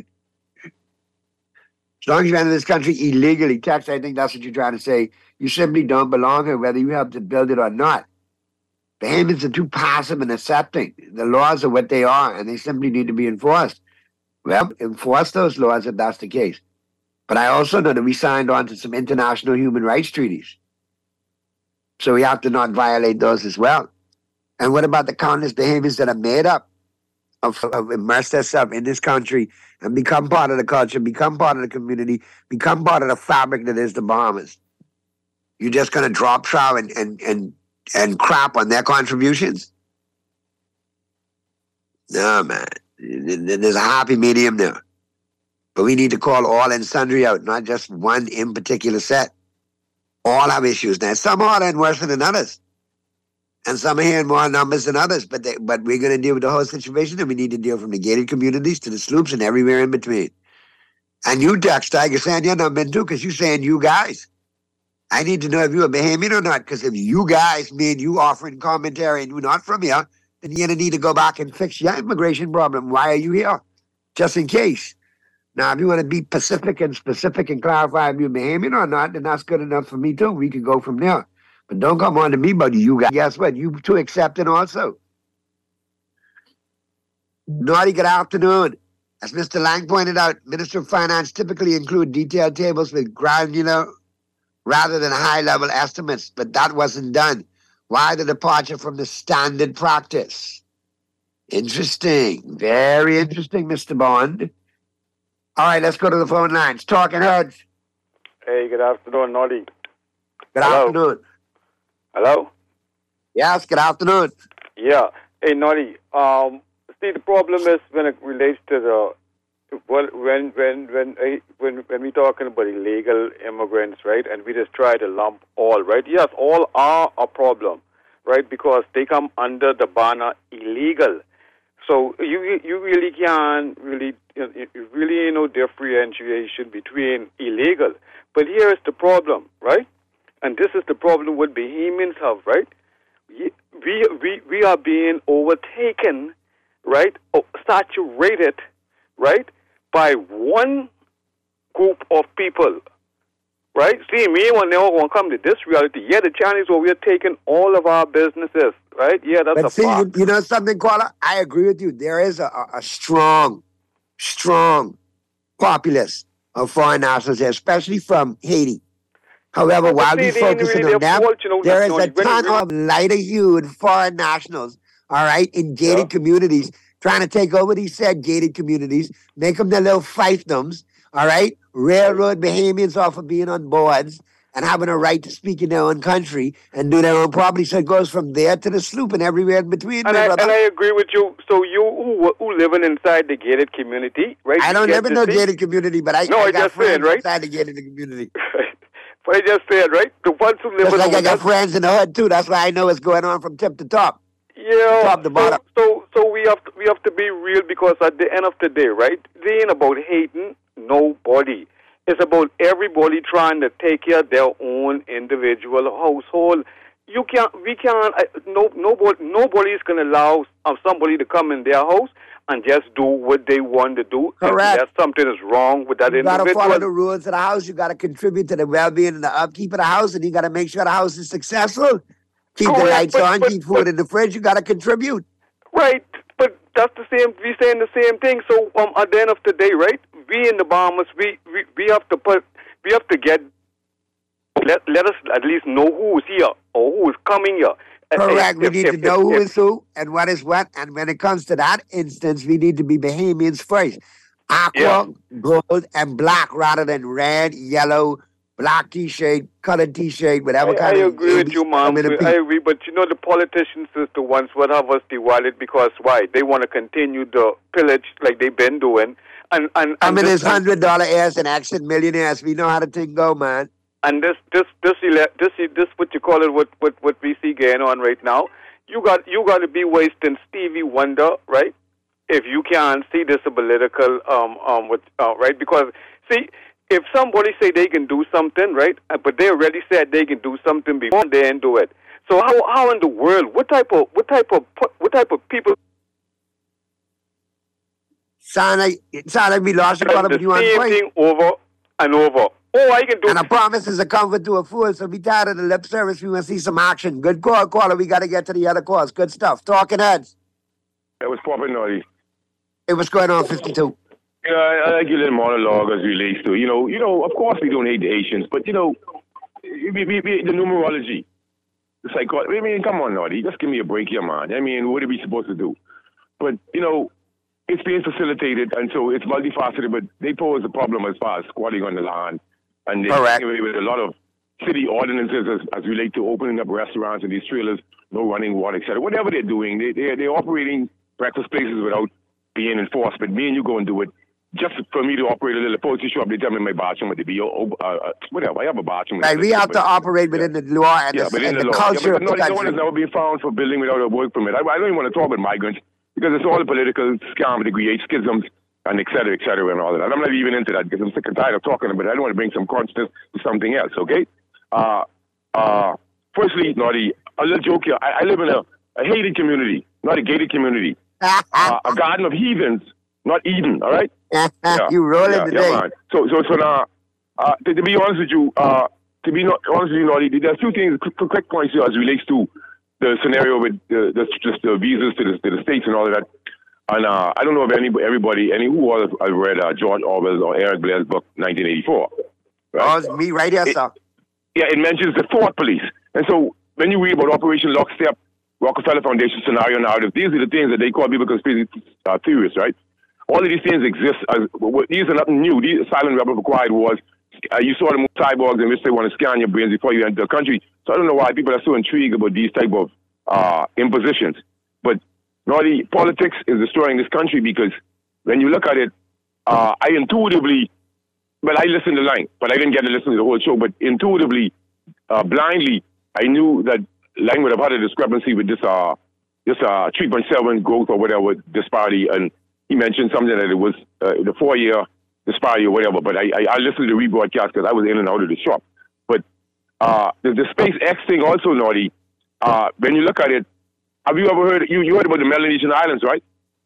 As long as you enter this country illegally, Tex, I think that's what you're trying to say, you simply don't belong here, whether you have to build it or not. Bahamians are too passive and accepting. The laws are what they are, and they simply need to be enforced. Well, enforce those laws if that's the case. But I also know that we signed on to some international human rights treaties. So we have to not violate those as well. And what about the countless Bahamians that are made up of, of immerse themselves in this country and become part of the culture, become part of the community, become part of the fabric that is the Bahamas? You're just going to drop trow and, and, and, and crap on their contributions? No, man. There's a happy medium there. But we need to call all and sundry out, not just one in particular set. All have issues now. Some are harder and worse than others. And some are here in more numbers than others. But they, but we're going to deal with the whole situation, and we need to deal from the gated communities to the sloops and everywhere in between. And you, Dexter, you're saying your number too, because you're saying you guys. I need to know if you're a Bahamian or not, because if you guys mean you offering commentary and you're not from here, then you're going to need to go back and fix your immigration problem. Why are you here? Just in case. Now, if you want to be Pacific and specific and clarify if you're Bahamian or not, then that's good enough for me too. We can go from there. But don't come on to me, buddy. You guys, guess what? You too accepting also. Naughty, good afternoon. As Mister Lang pointed out, Minister of Finance typically include detailed tables with granular rather than high-level estimates, but that wasn't done. Why the departure from the standard practice? Interesting. Very interesting, Mister Bond. All right, let's go to the phone lines. Talking Heads. Hey, good afternoon, Noddy. Good Hello? afternoon. Hello? Yes, good afternoon. Yeah. Hey, Noddy. Um, see, the problem is when it relates to the well, when when when uh, when when we talking about illegal immigrants, right? And we just try to lump all, right? Yes, all are a problem, right? Because they come under the banner illegal. So you you really can't really you really ain't no differentiation between illegal. But here is the problem, right? And this is the problem what Bahamians have, right? We we we are being overtaken, right? Or saturated, right? By one group of people, right? See, me when they all come to this reality, yeah, the Chinese over here taking all of our businesses, right? Yeah, that's but a see, fact. You, you know something, Koala? I agree with you. There is a, a, a strong, strong populace of foreign nationals here, especially from Haiti. However, But while see, we they ain't focusing really on their them, fault, you know, there is no, a really, ton really- of lighter-hued foreign nationals, all right, in gated communities, trying to take over these said gated communities, make them their little fiefdoms, all right, railroad Bahamians off of being on boards and having a right to speak in their own country and do their own property. So it goes from there to the sloop and everywhere in between, And my I, brother. and I agree with you. So you who, who living inside the gated community, right? I you don't get live in to no see- gated community, but I, No, I I got just friends said, right? inside the gated community. But I just said, right? The ones who live Just in like I over got there- friends in the hood, too. That's why I know what's going on from tip to top. Yeah. Top to so, bottom. so so we have to, we have to be real because at the end of the day, right? They ain't about hating nobody. It's about everybody trying to take care of their own individual household. You can't. We can't. I, no. Nobody. Nobody is going to allow um, somebody to come in their house and just do what they want to do. Correct. Unless something is wrong with that You got to individual. follow the rules of the house. You got to contribute to the well-being and the upkeep of the house, and you got to make sure the house is successful. Keep the Correct, lights but- on, but- keep food in the fridge. You got to contribute. Right, but that's the same. We saying the same thing. So um, at the end of the day, right? We in the Bahamas, we, we, we have to put, we have to get. Let let us at least know who is here or who is coming here. Uh, Correct. if- we if- need if- to know if- who if- is who and what is what. And when it comes to that instance, we need to be Bahamians first. Aqua, gold, and black rather than red, yellow, black T-shirt, colored T-shirt, whatever I, kind I of. agree with you, Mom. I agree, but you know the politicians is the ones what have us divided because why? They want to continue the pillage like they've been doing, and and, I and mean, this, there's hundred dollar heirs and accent millionaires. We know how the thing go, man. and this this this ele- this this what you call it? What what what we see going on right now? You got you got to be wasting Stevie Wonder, right? If you can't see this a political um um with, uh, right because see. If somebody say they can do something, right, uh, but they already said they can do something before they didn't do it. So how how in the world? What type of what type of what type of people? Sound like it sound like we lost your brother, the but you on same point. thing over and over. Oh, I can do. And a promise is a comfort to a fool. So we tired of the lip service. We want to see some action. Good call, caller. We got to get to the other calls. Good stuff. Talking Heads. That was popping naughty. It was going on fifty-two. Yeah, I, I like your little monologue as relates to, you know, you know, of course we don't hate the Haitians, but, you know, we, we, we, the numerology, the psychology, I mean, come on, Naughty, just give me a break here, man. I mean, what are we supposed to do? But, you know, it's being facilitated, and so it's multifaceted, but they pose a problem as far as squatting on the land, and they Correct. away with a lot of city ordinances as, as relate to opening up restaurants and these trailers, no running water, et cetera. Whatever they're doing, they, they're, they're operating breakfast places without being enforced, but me and you go and do it. Just for me to operate a little poultry shop, they tell me my bathroom to be, uh, uh, whatever, I have a bathroom. Right, we have to operate within the law and yeah, the, but in and the, the law. culture yeah, of but the no, no one country. has never been found for building without a work permit. I, I don't even want to talk about migrants because it's all a political scam to create schisms and et cetera, et cetera, and all that. And I'm not even into that because I'm sick and tired of talking about it. I don't want to bring some consciousness to something else, okay? Uh, uh, firstly, Naughty, a little joke here. I, I live in a, a hated community, not a gated community. uh, a garden of heathens, not Eden, all right? Yeah. Yeah. You rolling yeah, today. Yeah, man. So, so, so now, uh, to, to be honest with you, uh, to be not, honest with you, Naughty, there are a few things, quick, quick points here as it relates to the scenario with the, the, just the visas to the, to the states and all of that. And uh, I don't know if any, everybody, any who all have read uh, George Orwell's or Eric Blair's book, nineteen eighty-four. Right? Oh, it's me right here, it, sir. Yeah, it mentions the thought police. And so when you read about Operation Lockstep, Rockefeller Foundation scenario narrative, these are the things that they call people conspiracy uh, theorists, right? all of these things exist. As, these are nothing new. These Silent Rebel required wars. Uh, you saw them with cyborgs in which they want to scan your brains before you enter the country. So I don't know why people are so intrigued about these type of uh, impositions. But Naughty, politics is destroying this country because when you look at it, uh, I intuitively, well, I listened to Lang, but I didn't get to listen to the whole show. But intuitively, uh, blindly, I knew that Lang would have had a discrepancy with this uh, this uh, three point seven growth or whatever disparity. And he mentioned something that it was uh, the four-year disparity or whatever. But I, I, I listened to the rebroadcast because I was in and out of the shop. But uh, the, the SpaceX thing also, Naughty, uh, when you look at it, have you ever heard, you, you heard about the Melanesian Islands, right?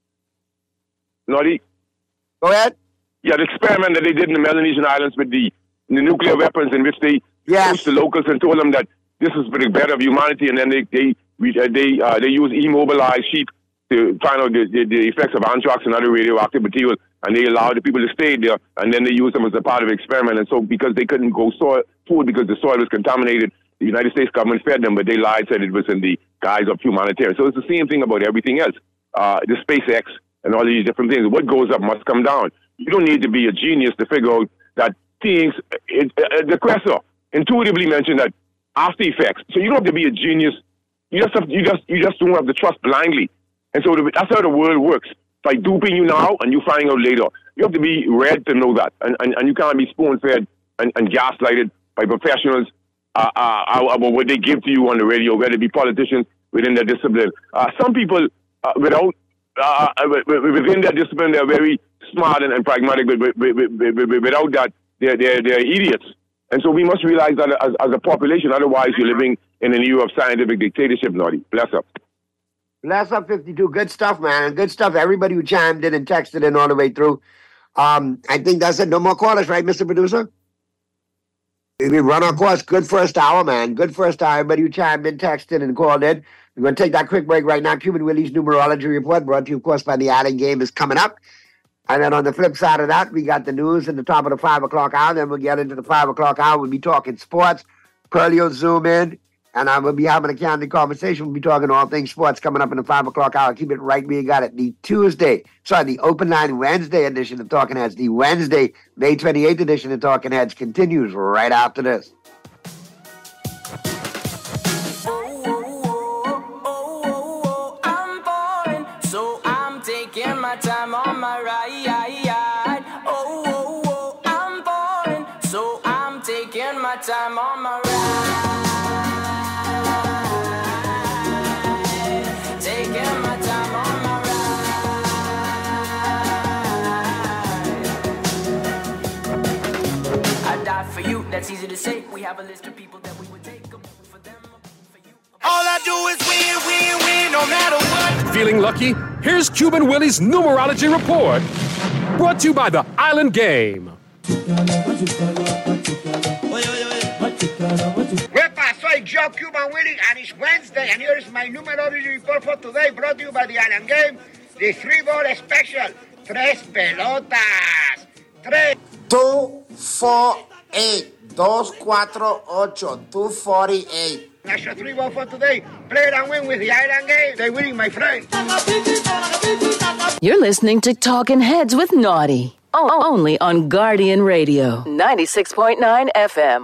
Naughty? Go ahead. Yeah, the experiment that they did in the Melanesian Islands with the, the nuclear weapons in which they yes. pushed the locals and told them that this is for the better of humanity, and then they they they uh, they use immobilized sheep to find out the, the, the effects of anthrax and other radioactive material, and they allowed the people to stay there, and then they used them as a part of the experiment. And so because they couldn't grow soil, food because the soil was contaminated, the United States government fed them, but they lied, said it was in the guise of humanitarian. So it's the same thing about everything else. Uh, the SpaceX and all these different things. What goes up must come down. You don't need to be a genius to figure out that things, it, uh, the Cresser intuitively mentioned that after effects. So you don't have to be a genius. You just have, you just you just don't have to trust blindly. And so the, that's how the world works. By duping you now and you finding out later. You have to be read to know that. And and, and you can't be spoon-fed and, and gaslighted by professionals uh, uh, about what they give to you on the radio, whether it be politicians within their discipline. Uh, some people, uh, without uh, within their discipline, they're very smart and, and pragmatic, but without that, they're, they're, they're idiots. And so we must realize that as, as a population, otherwise you're living in an era of scientific dictatorship, Naughty. Bless up. Bless up, fifty-two. Good stuff, man. Good stuff. Everybody who chimed in and texted in all the way through. Um, I think that's it. No more callers, right, Mister Producer? We run our course. Good first hour, man. Good first hour. Everybody who chimed in, texted, and called in. We're going to take that quick break right now. Cuban Willie's numerology report, brought to you, of course, by the Island Game, is coming up. And then on the flip side of that, we got the news at the top of the five o'clock hour. Then we'll get into the five o'clock hour. We'll be talking sports. Pearlie will zoom in. And I will be having a candid conversation. We'll be talking all things sports coming up in the five o'clock hour. Keep it right where you got it. The Tuesday, sorry, the Open Line Wednesday edition of Talking Heads. The Wednesday, May twenty-eighth edition of Talking Heads continues right after this. Taking my time on my ride. Oh, oh, oh, I'm falling, so I'm taking my time on my ride. Taking my time on my ride. I die for you, that's easy to say. We have a list of people that we would take them for them. All I do is win, win, win, no matter what. Feeling lucky? Here's Cuban Willie's numerology report, brought to you by the Island Game. Wepa, soy Joe Cuban Willie, and it's Wednesday, and here's my numerology report for today, brought to you by the Island Game. The three-ball special, tres pelotas, tres. Two, four, eight, dos, cuatro, ocho, two forty-eight. That's your three ball for today. Play it and win with the Island Game. They're winning, my friend. You're listening to Talking Heads with Naughty. Oh, only on Guardian Radio. ninety-six point nine F M.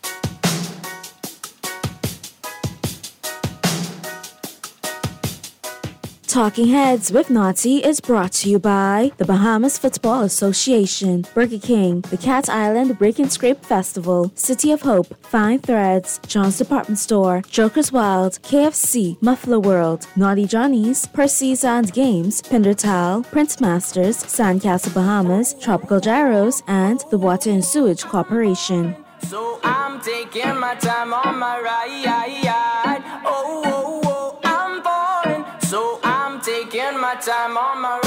Talking Heads with Naughty is brought to you by the Bahamas Football Association, Burger King, the Cat Island Break and Scrape Festival, City of Hope, Fine Threads, John's Department Store, Joker's Wild, K F C, Muffler World, Naughty Johnny's, Percy's and Games, Pindertal, Prince Masters, Sandcastle Bahamas, Tropical Gyros, and the Water and Sewage Corporation. So I'm taking my time on my ride. Oh, oh, oh, I'm falling. So I'm taking my time on my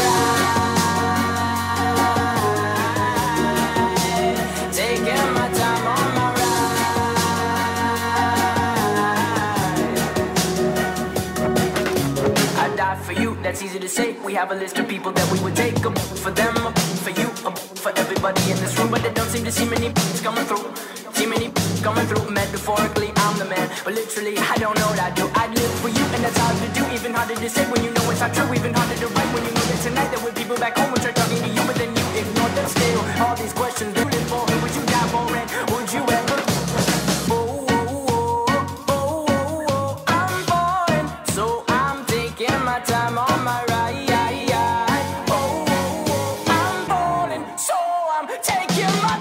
ride. Taking my time on my ride. I die for you, that's easy to say. We have a list of people that we would take them for them, for you, for everybody in this room. But they don't seem to see many coming through. See many coming through. Metaphorically, I'm the man, but literally, I don't know what I do. I live for you, and that's hard to do. Even harder to say when you know it's not true. Even harder to write when you know that tonight there were people back home which are talking to you, but then you ignore them still. All these questions, who live for? Who would you die for? And would you ever? Time on my ride, oh, oh, oh, I'm falling, so I'm taking my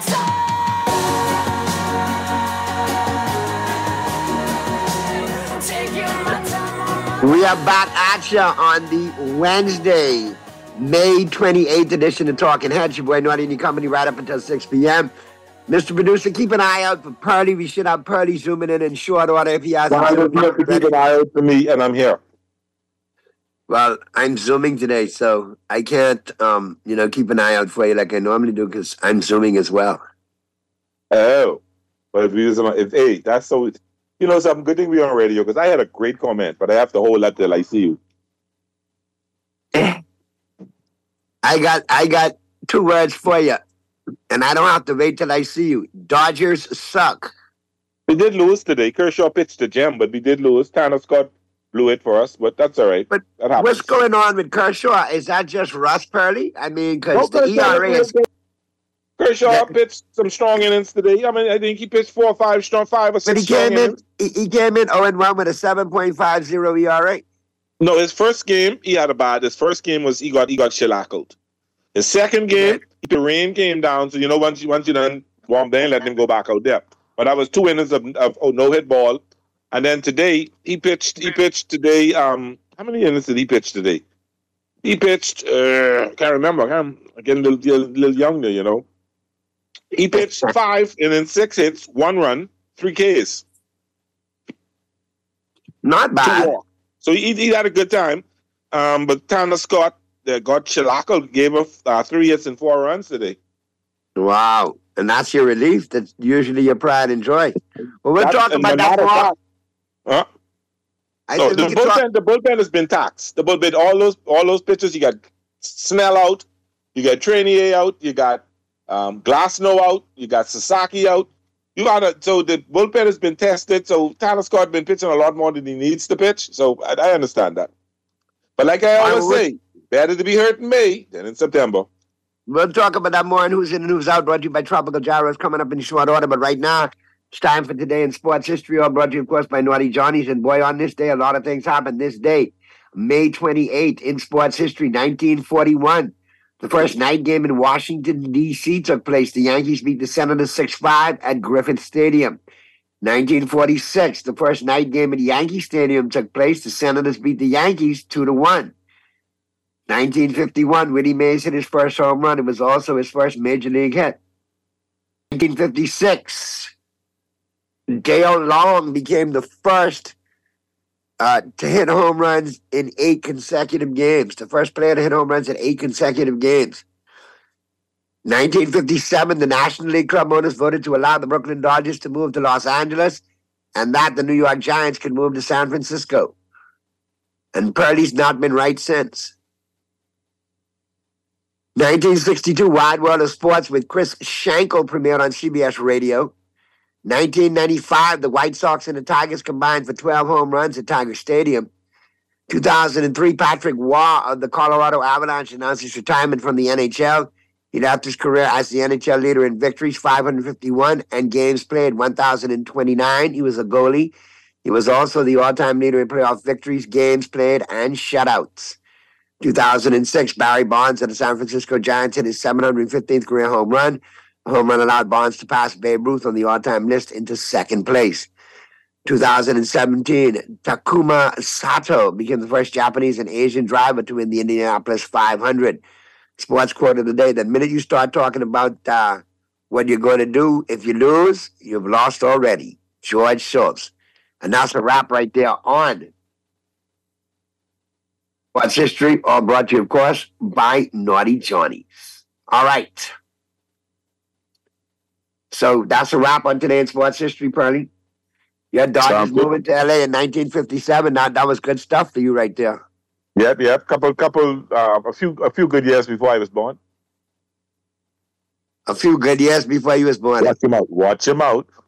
time, taking my time. We are back at you on the Wednesday, May twenty-eighth edition of Talking Heads. Your boy Naughty and your company right up until six p.m. Mister Producer, keep an eye out for Pearly. We should have Pearly zooming in in short order if he has. Well, I don't have to keep an eye out for me, and I'm here. Well, I'm Zooming today, so I can't, um, you know, keep an eye out for you like I normally do because I'm Zooming as well. Oh, but if you if hey, that's so, you know, something good thing we on radio because I had a great comment, but I have to hold that till I see you. I got, I got two words for you, and I don't have to wait till I see you. Dodgers suck. We did lose today. Kershaw pitched a gem, but we did lose. Tanner Scott blew it for us, but that's all right. But that happens. What's going on with Kershaw? Is that just Russ Purley? I mean, because no, the E R A is... Kershaw yeah. pitched some strong innings today. I mean, I think he pitched four or five strong, five or six but he strong came innings. In, he, he came in oh and one with a seven point five oh E R A. No, his first game, he had a bad. His first game was he got he got shellackled. His second game, yeah. the rain came down, so you know once you once you done warm down, let him go back out there. But that was two innings of, of oh, no hit ball. And then today he pitched. He pitched today. Um, how many innings did he pitch today? He pitched. Uh, can't remember. I'm getting a little, little younger, you know. He pitched five and then six hits, one run, three Ks. Not bad. So he, he had a good time. Um, but Tanner Scott uh, got shellackled, gave up uh, three hits and four runs today. Wow. And that's your relief. That's usually your pride and joy. Well, we'll talk about that more. Huh? I so said the bullpen, talk- the bullpen has been taxed. The bullpen, all those, all those pitchers. You got Snell out, you got Trainier out, you got um, Glasnow out, you got Sasaki out. You got a, so the bullpen has been tested. So Tanner Scott been pitching a lot more than he needs to pitch. So I, I understand that. But like I always I say, better to be hurt in May than in September. We'll talk about that more and who's in and who's out. Brought to you by Tropical Gyros coming up in short order. But right now, it's time for Today in Sports History, all brought to you, of course, by Naughty Johnny's. And boy, on this day, a lot of things happened this day. May twenty-eighth, in sports history, nineteen forty-one. The first night game in Washington, D C took place. The Yankees beat the Senators six five at Griffith Stadium. nineteen forty-six, the first night game at Yankee Stadium took place. The Senators beat the Yankees two to one. nineteen fifty-one, Willie Mays hit his first home run. It was also his first major league hit. nineteen fifty-six, Dale Long became the first uh, to hit home runs in eight consecutive games. The first player to hit home runs in eight consecutive games. nineteen fifty-seven, the National League club owners voted to allow the Brooklyn Dodgers to move to Los Angeles and that the New York Giants could move to San Francisco. And Pearlie's not been right since. nineteen sixty-two, Wide World of Sports with Chris Schenkel premiered on C B S Radio. nineteen ninety-five, the White Sox and the Tigers combined for twelve home runs at Tiger Stadium. two thousand three, Patrick Waugh of the Colorado Avalanche announced his retirement from the N H L. He left his career as the N H L leader in victories, five hundred fifty-one, and games played, one thousand twenty-nine. He was a goalie. He was also the all-time leader in playoff victories, games played, and shutouts. two thousand six, Barry Bonds of the San Francisco Giants hit his seven hundred fifteenth career home run. The home run allowed Bonds to pass Babe Ruth on the all-time list into second place. two thousand seventeen, Takuma Sato became the first Japanese and Asian driver to win the Indianapolis five hundred. Sports quote of the day: the minute you start talking about uh, what you're going to do, if you lose, you've lost already. George Schultz. And that's a wrap right there on Sports History, all brought to you, of course, by Naughty Johnny's. All right. So that's a wrap on today in Sports History, Pearlie. Your Dodgers moving to L A in nineteen fifty-seven. Now, that was good stuff for you right there. Yep, yep. Couple, couple, uh, a few, a few good years before I was born. A few good years before you was born. Watch him out. Watch him out.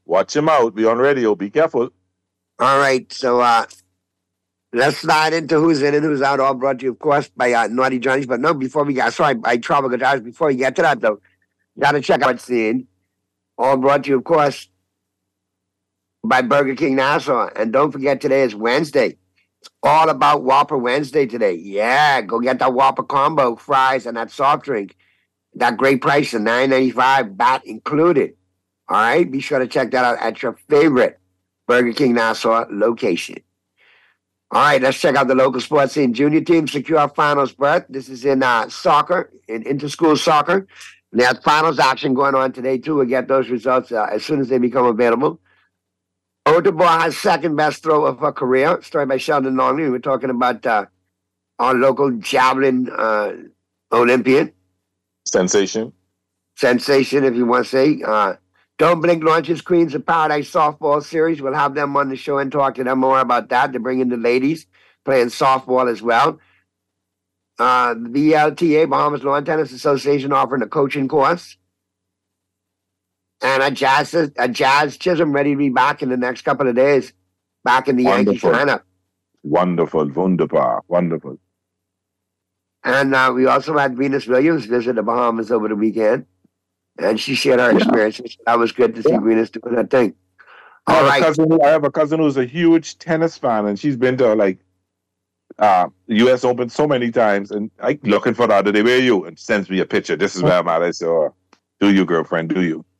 Watch him out. Be on radio. Be careful. All right, so uh, let's slide into who's in and who's out. All brought to you, of course, by uh, Naughty Johnny's. But no, before we get, sorry, by Trouble Guitars. Before we get to that, though, you got to check out what's in. All brought to you, of course, by Burger King Nassau. And don't forget, today is Wednesday. It's all about Whopper Wednesday today. Yeah, go get that Whopper combo, fries, and that soft drink. That great price of nine ninety-five, B A T included. All right, be sure to check that out at your favorite Burger King Nassau location. All right, let's check out the local sports scene. Junior team secure finals berth. This is in uh, soccer, in inter-school soccer. And there's finals action going on today, too. We'll get those results uh, as soon as they become available. Otabar has second best throw of her career. Story by Sheldon Longley. We're talking about uh, our local javelin uh, Olympian. Sensation. Sensation, if you want to say. Uh, Don't Blink launches Queens of Paradise softball series. We'll have them on the show and talk to them more about that. To bring in the ladies playing softball as well. Uh, the B L T A, Bahamas Lawn Tennis Association, offering a coaching course. And a Jazz, a Jazz Chisholm ready to be back in the next couple of days. Back in the Yankees lineup. Wonderful, wunderbar, wonderful. And uh, we also had Venus Williams visit the Bahamas over the weekend. And she shared her experiences. That was good to see yeah. Venus doing her thing. I All have, right. a cousin, I have a cousin who's a huge tennis fan, and she's been to like uh, the U S Open so many times. And I looking for the other day, where are you? And sends me a picture. This is where I'm at. I said, oh, do you, girlfriend? Do you?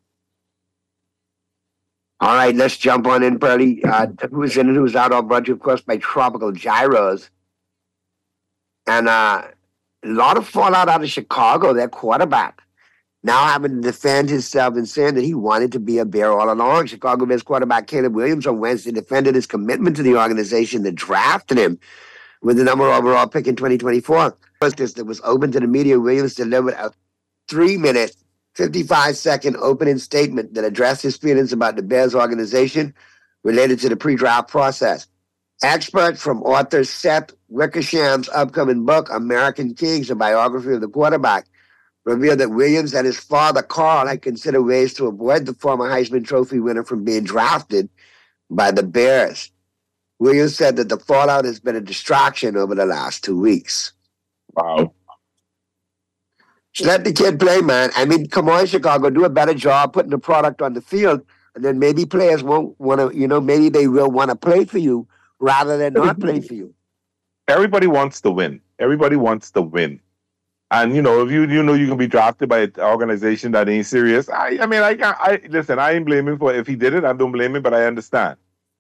All right, let's jump on in, Pearly. Uh, who's in and who's out? All brought to you, of course, by Tropical Gyros. And uh, a lot of fallout out of Chicago, their quarterback. Now having to defend himself and saying that he wanted to be a Bear all along. Chicago Bears quarterback Caleb Williams on Wednesday defended his commitment to the organization that drafted him with the number overall pick in twenty twenty-four. That was open to the media. Williams delivered a three-minute, fifty-five second opening statement that addressed his feelings about the Bears organization related to the pre-draft process. Experts from author Seth Wickersham's upcoming book, American Kings, a biography of the quarterback, revealed that Williams and his father, Carl, had considered ways to avoid the former Heisman Trophy winner from being drafted by the Bears. Williams said that the fallout has been a distraction over the last two weeks. Wow. Just let the kid play, man. I mean, come on, Chicago, do a better job putting the product on the field, and then maybe players won't want to, you know, maybe they will want to play for you rather than not play for you. Everybody wants to win. Everybody wants to win. And, you know, if you you know you can be drafted by an organization that ain't serious, I I mean, I can't, I, listen, I ain't blaming for if he did it. I don't blame him, but I understand.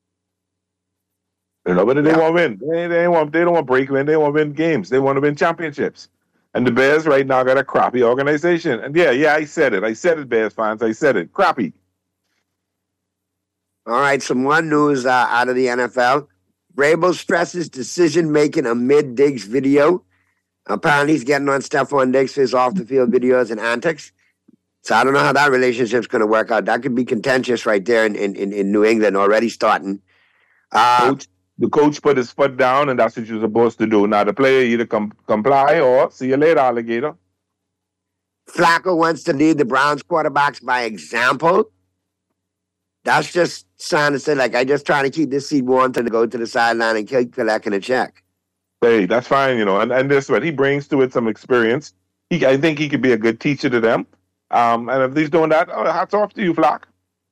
You know, but they yeah. want to win. They, they, want, they don't want break win. They want to win games. They want to win championships. And the Bears right now got a crappy organization. And yeah, yeah, I said it. I said it, Bears fans. I said it. Crappy. All right, some more news uh, out of the N F L. Vrabel stresses decision-making amid Diggs' video. Apparently, he's getting on Stephon Diggs for his off-the-field videos and antics. So I don't know how that relationship's going to work out. That could be contentious right there in, in, in New England, already starting. Uh, coach, the coach put his foot down, and that's what you're supposed to do. Now, the player either com- comply or see you later, alligator. Flacco wants to lead the Browns quarterbacks by example. That's just trying to say, like, I just trying to keep this seat warm to go to the sideline and keep collecting a check. Hey, that's fine, you know, and, and this what he brings to it some experience. He, I think he could be a good teacher to them. Um, and if he's doing that, oh, hats off to you, Flock.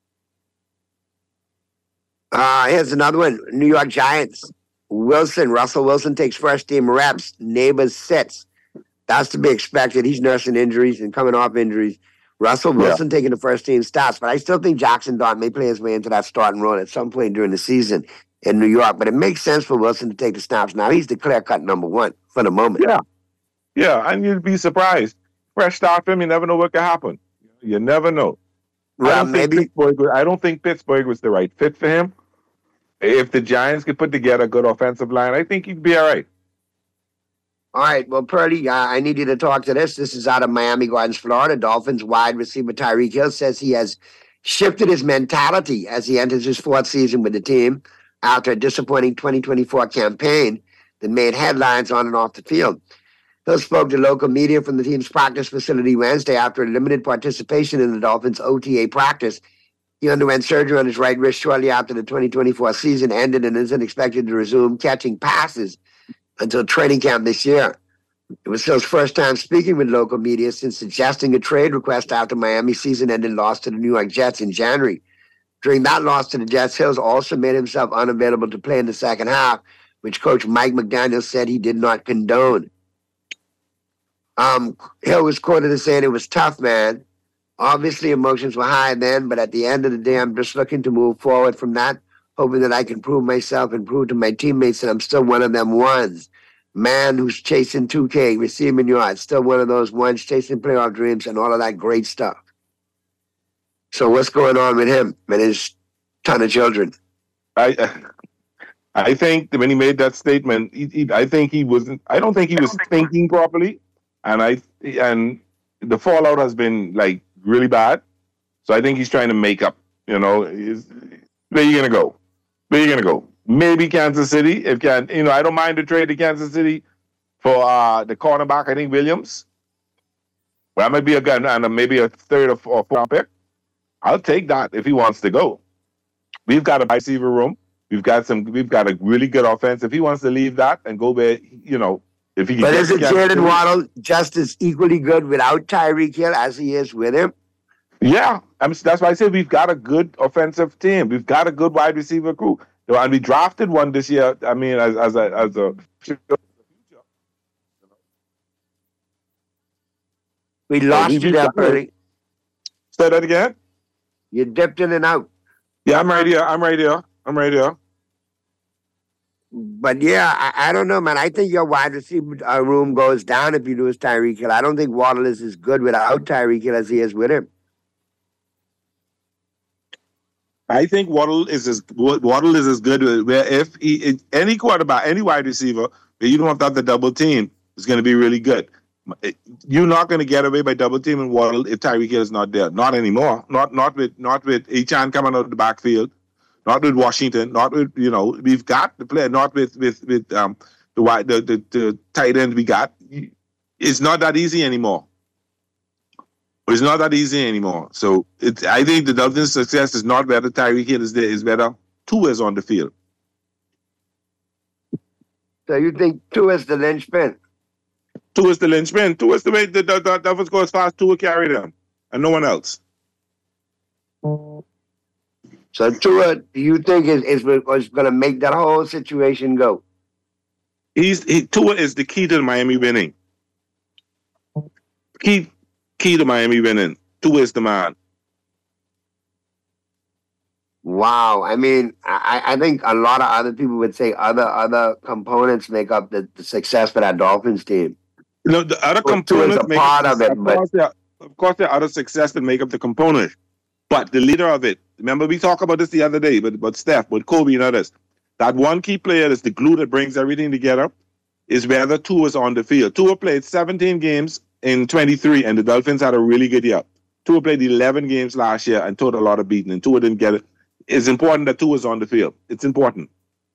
Uh, here's another one. New York Giants. Wilson, Russell Wilson takes first team reps. Neighbors sits. That's to be expected. He's nursing injuries and coming off injuries. Russell Wilson yeah. taking the first team starts, but I still think Jackson Dart may play his way into that starting role at some point during the season in New York. But it makes sense for Wilson to take the snaps. Now he's the clear-cut number one for the moment. Yeah, yeah, and you'd be surprised. Fresh start for him, you never know what could happen. You never know. Well, I don't maybe think Pittsburgh, I don't think Pittsburgh was the right fit for him. If the Giants could put together a good offensive line, I think he'd be all right. All right, well, Purdy, uh, I need you to talk to this. This is out of Miami Gardens, Florida. Dolphins wide receiver Tyreek Hill says he has shifted his mentality as he enters his fourth season with the team after a disappointing twenty twenty-four campaign that made headlines on and off the field. Hill spoke to local media from the team's practice facility Wednesday after a limited participation in the Dolphins' O T A practice. He underwent surgery on his right wrist shortly after the twenty twenty-four season ended and isn't expected to resume catching passes until training camp this year. It was Hill's first time speaking with local media since suggesting a trade request after Miami's season-ending loss to the New York Jets in January. During that loss to the Jets, Hills also made himself unavailable to play in the second half, which coach Mike McDaniel said he did not condone. Um, Hill was quoted as saying, "It was tough, man. Obviously, emotions were high then, but at the end of the day, I'm just looking to move forward from that, hoping that I can prove myself and prove to my teammates that I'm still one of them ones. Man who's chasing two K, receiving yards, still one of those ones chasing playoff dreams and all of that great stuff." So what's going on with him and his ton of children? I I think that when he made that statement, he, he, I think he wasn't. I don't think he was thinking properly, and I and the fallout has been like really bad. So I think he's trying to make up. You know, is, where you gonna go? Where you gonna go? Maybe Kansas City. If can, you know, I don't mind the trade to Kansas City for uh, the cornerback. I think Williams. Well, that might be a gun and maybe a third or fourth pick. I'll take that if he wants to go. We've got a receiver room. We've got some. We've got a really good offense. If he wants to leave that and go where, you know, if he. Can but get isn't Jalen Waddle just as equally good without Tyreek Hill as he is with him? Yeah, I'm, that's why I said we've got a good offensive team. We've got a good wide receiver crew. And we drafted one this year. I mean, as as a as a. We lost you there, Purdy. Say that again. You dipped in and out. Yeah, I'm right here. I'm right here. I'm right here. But yeah, I, I don't know, man. I think your wide receiver uh, room goes down if you lose Tyreek Hill. I don't think Waddle is as good without Tyreek Hill as he is with him. I think Waddle is as Waddle is as good with, where if he any quarterback, any wide receiver, where you don't have to have the double team is going to be really good. You're not going to get away by double teaming Waddle if Tyreek Hill is not there. Not anymore. Not not with not with Achan coming out of the backfield. Not with Washington. Not with you know we've got the player. Not with with with um the wide the, the the tight end we got. It's not that easy anymore. It's not that easy anymore. So it, I think the Dolphins' success is not whether Tyreek Hill is there. Is whether Tua is on the field. So you think Tua is the linchpin? Tua is the linchpin. Tua is the way the, the, the Dolphins go as far as Tua carry them, and no one else. So Tua, do you think is is, is going to make that whole situation go? He's he, Tua is the key to Miami winning. Key key to Miami winning. Tua is the man. Wow. I mean, I, I think a lot of other people would say other other components make up the, the success for that Dolphins team. You know, the other Tua components is a make part up, of it, of but course, there are, of course, there are other success that make up the component. But the leader of it, remember we talked about this the other day, but but Steph, but Kobe and others, that one key player is the glue that brings everything together, is whether Tua is on the field. Tua played seventeen games in twenty-three, and the Dolphins had a really good year. Tua played eleven games last year and took a lot of beating, and Tua didn't get it. It's important that Tua is on the field. It's important.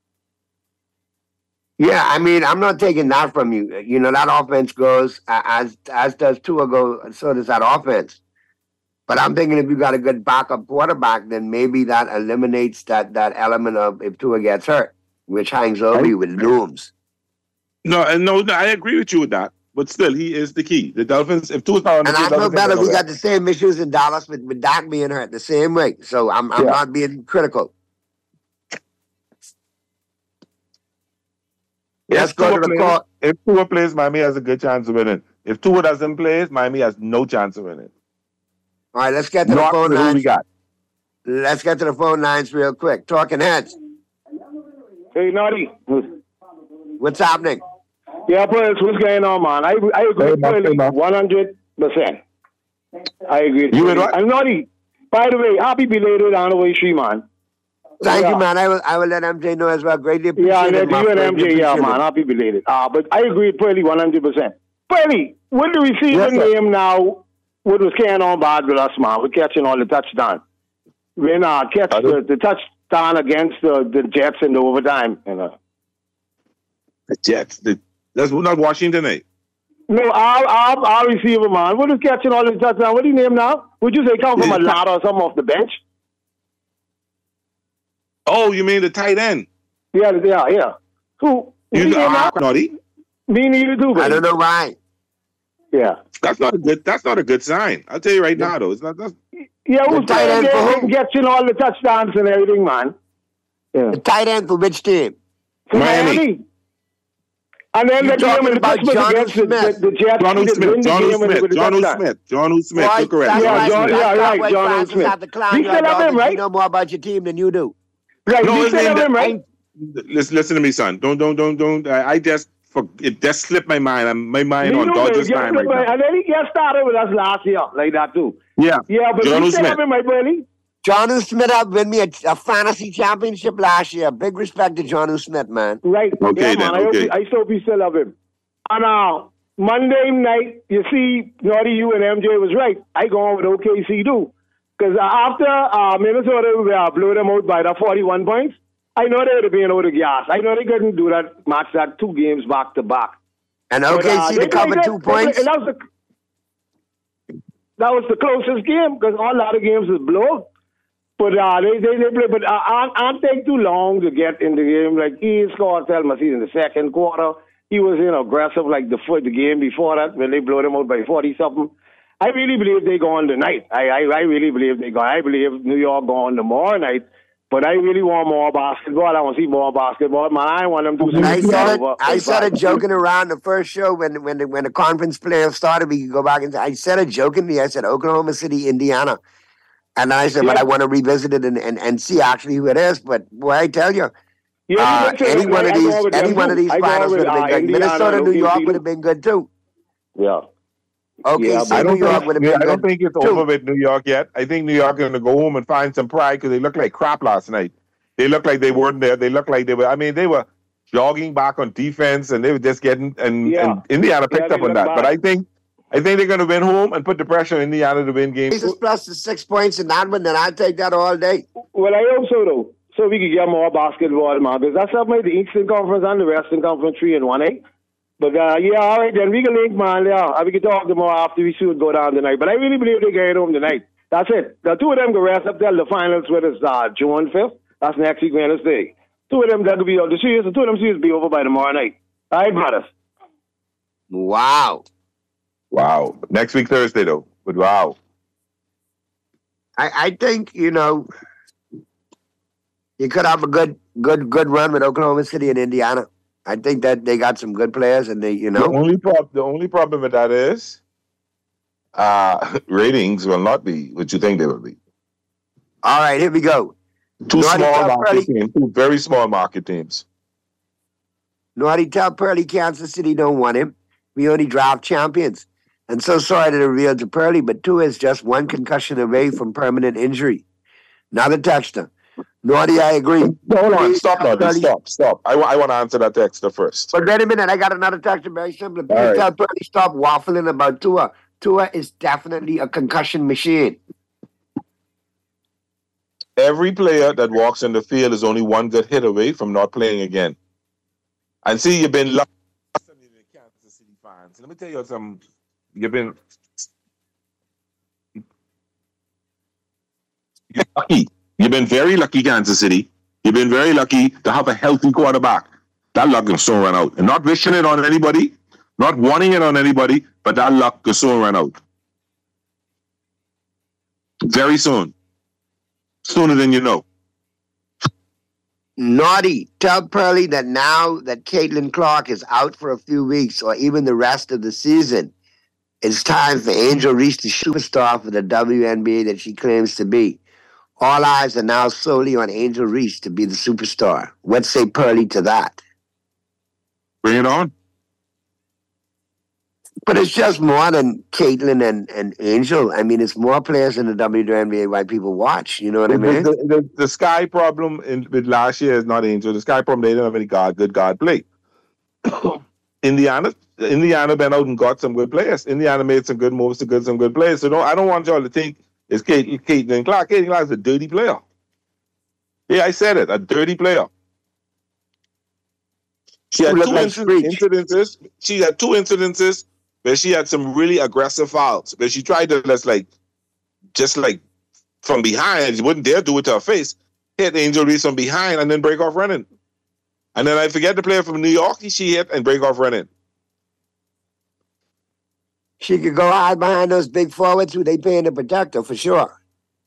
yeah, I mean, I'm not taking that from you. You know, that offense goes as as does Tua go, so does that offense. But I'm thinking if you got a good backup quarterback, then maybe that eliminates that that element of if Tua gets hurt, which hangs over you with looms. No, and no, no, I agree with you with that. But still, he is the key. The Dolphins, if Tua's not on the And field, I feel Dolphins better. ain't We gonna got the same issues in Dallas with, with Dak being hurt the same way. So I'm I'm Yeah. not being critical. Let's If go Tua to the plays- call. If Tua plays, Miami has a good chance of winning. If Tua doesn't play, Miami has no chance of winning. All right, let's get to the Not phone with who we lines. got. Let's get to the phone lines real quick. Talking heads. Hey, Naughty. What's happening? Yeah, Prince, what's going on, man? I, I agree with one hundred percent. I agree. You with what? I'm Naughty. By the way, happy belated anniversary, man. Thank Yeah. you, man. I will I will let M J know as well. Greatly appreciate Yeah, it. yeah, my you and friend. M J, yeah, Appreciate man. it. Happy belated. Uh, but I agree with Pearly one hundred percent. Pearly, with the receiver Yes, sir. name now, what was carrying on bad with us, man? We're catching all the touchdown. When uh, catch the, the touchdown against the, the Jets in the overtime, you know. The Jets. The, that's not Washington, eh? No, our, our, our receiver, man. What is catching all the touchdown? What do you name now? Would you say come from a ladder or something off the bench? Oh, you mean the tight end? Yeah, yeah, yeah. Who? You we uh, not- Naughty? Me neither too. I don't know why. Yeah. That's not a good. That's not a good sign. I'll tell you right now, though. It's not. That's, Yeah, The who's tight end for there who? gets you all the touchdowns and everything, man. Yeah. The tight end for which team? For Miami. Miami. And then You're the game talking in the about Christmas John against the, Smith. the, the Jets. John O. they win Smith. the John O. game and they Smith. win the John O. touchdown. Smith. John O. Smith. Boy, You're correct. that's Yeah, why- John- that's yeah, why right, White John O. Francis Smith. have to clown We you still out, have dog, him, 'cause right? You know more about your team than you do. Right, No, we his still name- have him, right? Listen, listen to me, son. Don't, don't, don't, don't. I, I just, for, it just slipped my mind. I'm my mind Me on too, Dodgers man. time Yeah, right now. And then he got started with us last year, like that too. Yeah. Yeah, but John O. we still Smith. have him, my buddy. John U. Smith have win me a, a fantasy championship last year. Big respect to John U. Smith, man. Right. Okay, yeah, then, man. I, hope okay. he, I hope we still have him. And uh, Monday night, you see, Naughty, you and M J was right. I go on with O K C too. Because uh, after uh, Minnesota uh, blew them out by the forty-one points, I know they would have been out of gas. I know they couldn't do that, match that two games back to back. And But, O K C uh, to they cover played two that- they played- points. and that was the that was the closest game because all the other games was blown. But uh, they they they play, but uh, I I take too long to get in the game. Like he scored Thelma in the second quarter. He was you know aggressive like the foot the game before that when they blew them out by forty something. I really believe they go on tonight. I, I I really believe they go. I believe New York go on tomorrow night. But I really want more basketball. I want to see more basketball. Man, I want them to. I said it. over- I said it joking around the first show when when the, when the conference playoffs started. We could go back and say, I said it jokingly. I said Oklahoma City, Indiana, and I said, but Yeah. I want to revisit it and, and, and see actually who it is. But boy, I tell you, Yeah, uh, listen, any I- one of I go these with any them one of too. these I go finals with, would have been uh, good. Indiana Minnesota, and New O K C York too. would have been good too. Yeah. O K Yeah, C, but I New don't, York think, would have yeah, been I don't good. think it's too. over with New York yet. I think New York is going to go home and find some pride because they look like crap last night. They looked like they weren't there. They looked like they were. I mean, they were jogging back on defense, and they were just getting. And, Yeah. and Indiana picked Yeah, up they on look that. But bad. I think, I think they're going to win home and put the pressure on Indiana to win games. Aces plus the six points in that one, then I'd take that all day. Well, I hope so, though. So we could get more basketball, man. Because that's what made the Eastern Conference and the Western Conference three and one, eh? But, uh, yeah, all right, then we can link, man. Yeah, we can talk tomorrow after we should go down tonight. But I really believe they get home tonight. That's it. The two of them go rest up till the finals with us uh, June fifth. That's next week, Wednesday. Two of them that could be over. The series, the two of them series be over by tomorrow night. All right, brothers. Wow. Wow. Next week Thursday though. But wow. I, I think, you know, you could have a good good good run with Oklahoma City and Indiana. I think that they got some good players and they, you The know. only prob- the only problem with that is uh ratings will not be what you think they will be. All right, here we go. Two Naughty small Tell market Pearly, teams, two very small market teams. Naughty Tell Pearly, Kansas City don't want him. We only draft champions. And so sorry to reveal to Pearly, but two is just one concussion away from permanent injury. Another texter. Naughty, I agree. Hold on, stop now. Pearly- Stop, stop. I, wa- I want to answer that texter first. But wait a minute, I got another texter, very simple. Please All right. tell Pearly stop waffling about Tua. Tua is definitely a concussion machine. Every player that walks in the field is only one good hit away from not playing again. And see, you've been lucky. Kansas City fans. Let me tell you something. You've been you're lucky. You've been very lucky, Kansas City. You've been very lucky to have a healthy quarterback. That luck can soon run out. And not wishing it on anybody, not wanting it on anybody, but that luck can soon run out. Very soon. Sooner than you know. Naughty, tell Pearly that now that Caitlin Clark is out for a few weeks or even the rest of the season, it's time for Angel Reese, the superstar for the W N B A that she claims to be. All eyes are now solely on Angel Reese to be the superstar. What say Pearly to that? Bring it on. But it's just more than Caitlin and, and Angel. I mean, it's more players in the W N B A why people watch. You know what I The, mean? the, the, the Sky problem in, with last year is not Angel. The Sky problem, they didn't have any guard, good guard play. Indiana, Indiana went out and got some good players. Indiana made some good moves to get some good players. So don't, I don't want y'all to think it's Caitlin, Caitlin Clark. Caitlin Clark is a dirty player. Yeah, I said it, a dirty player. She had Who two looked like inci- incidences. She had two incidences where she had some really aggressive fouls, where she tried to just like, just like from behind, she wouldn't dare do it to her face. hit Angel Reese from behind and then break off running. And then I forget the player from New York, she hit and break off running. She could go hide behind those big forwards who they paying to protect her, for sure.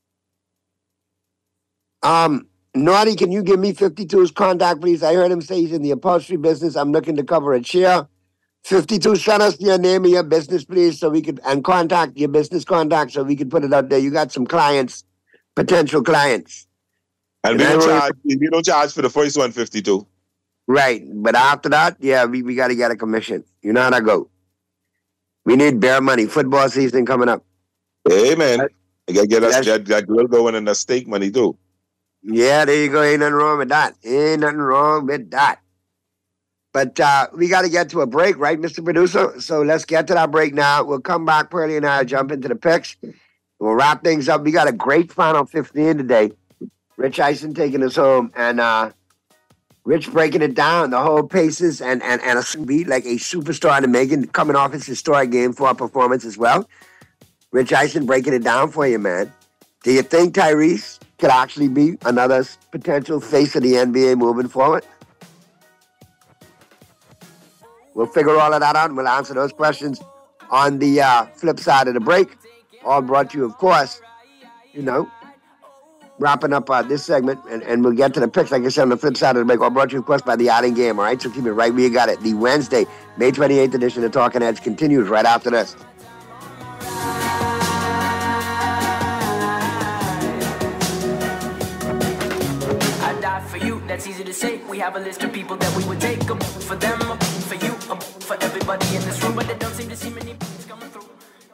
Um, Naughty, can you give me fifty-two's contact, please? I heard him say he's in the upholstery business. I'm looking to cover a chair. fifty-two, send us your name and your business, please, so we could, and contact your business contact so we could put it out there. You got some clients, potential clients. And, and we, don't charge, we don't charge for the first one, fifty-two. Right, but after that, yeah, we, we got to get a commission. You know how to go. We need bare money. Football season coming up. Hey, man. You got to get us that, that grill going and the steak money, too. Yeah, there you go. Ain't nothing wrong with that. Ain't nothing wrong with that. But uh, we got to get to a break, right, Mister Producer? So let's get to that break now. We'll come back, Pearlie and I will jump into the picks. We'll wrap things up. We got a great Final fifteen today. Rich Eisen taking us home. And uh, Rich breaking it down, the whole paces and, and, and a beat like a superstar in the making, coming off his historic game four performance as well. Rich Eisen breaking it down for you, man. Do you think Tyrese could actually be another potential face of the N B A moving forward? We'll figure all of that out and we'll answer those questions on the uh, flip side of the break. All brought to you, of course, you know, wrapping up uh, this segment, and, and we'll get to the picks, like I said, on the flip side of the break. All brought to you, of course, by the Outing Game, all right? So keep it right where you got it. The Wednesday, May twenty-eighth edition of Talking Heads continues right after this. That's easy to say. We have a list of people that we would take them for them, for you, for everybody in this room, but they don't seem to see many coming through.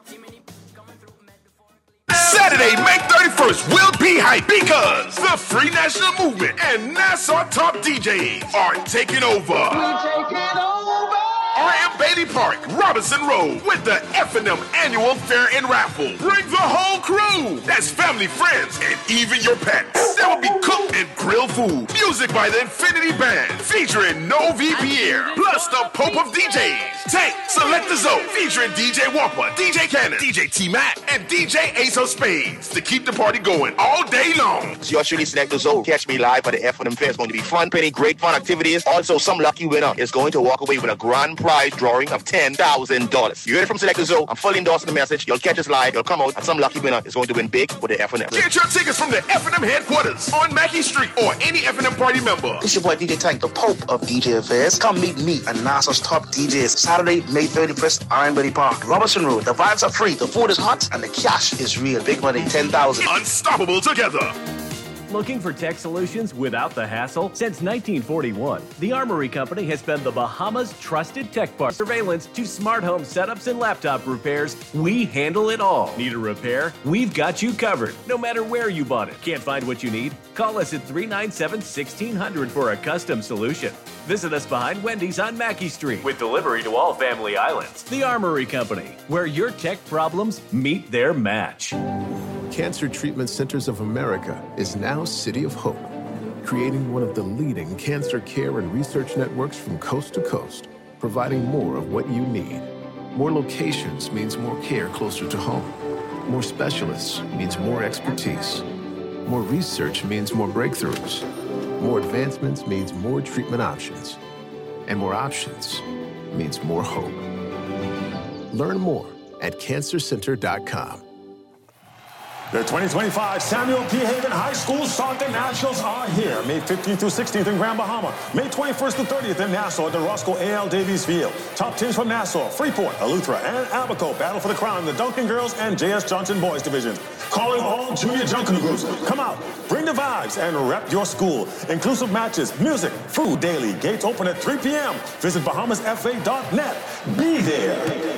Saturday, May thirty-first will be hype because the Free National Movement and Nassau Top D Js are taking over. We taking over. R M Bailey Park, Robinson Road, with the F and M Annual Fair and Raffle. Bring the whole crew. That's family, friends, and even your pets. There will be cooked and grilled food. Music by the Infinity Band, featuring Novi Pierre, plus the Pope of D Js. Tank, Select the Zone, featuring D J Wampa, D J Cannon, D J T-Mac, and D J Ace of Spades to keep the party going all day long. It's yours truly, Select the Zone. Catch me live at the F and M Fair. It's going to be fun, pretty great fun activities. Also, some lucky winner is going to walk away with a grand prize drawing of ten thousand dollars. You heard it from Select the Zone. I'm fully endorsing the message. You'll catch us live. You'll come out, and some lucky winner is going to win big with the F and M. Get your tickets from the F and M headquarters on Mackey Street or any F and M party member. It's your boy D J Tank, the Pope of D J Affairs. Come meet me and Nassau's top D Js Saturday, May thirty-first, Iron Belly Park, Robinson Road. The vibes are free, the food is hot, and the cash is real. Big money, ten thousand. Unstoppable together. Looking for tech solutions without the hassle? Since nineteen forty-one, the Armory Company has been the Bahamas' trusted tech partner. Surveillance to smart home setups and laptop repairs, we handle it all. Need a repair? We've got you covered, no matter where you bought it. Can't find what you need? Call us at three nine seven, one six zero zero for a custom solution. Visit us behind Wendy's on Mackey Street with delivery to all family islands. The Armory Company, where your tech problems meet their match. Cancer Treatment Centers of America is now City of Hope, creating one of the leading cancer care and research networks from coast to coast, providing more of what you need. More locations means more care closer to home. More specialists means more expertise. More research means more breakthroughs. More advancements means more treatment options. And more options means more hope. Learn more at cancer center dot com. The twenty twenty-five Samuel P. Hagan High School Soccer Nationals are here. May fifteenth through sixteenth in Grand Bahama. May twenty-first through thirtieth in Nassau at the Roscoe A L Davies Field. Top teams from Nassau, Freeport, Eleuthera, and Abaco battle for the crown in the Duncan Girls and J S Johnson Boys divisions. Calling all junior Junction groups. Come out, bring the vibes, and rep your school. Inclusive matches, music, food daily. Gates open at three p.m. Visit Bahamas F A dot net. Be there.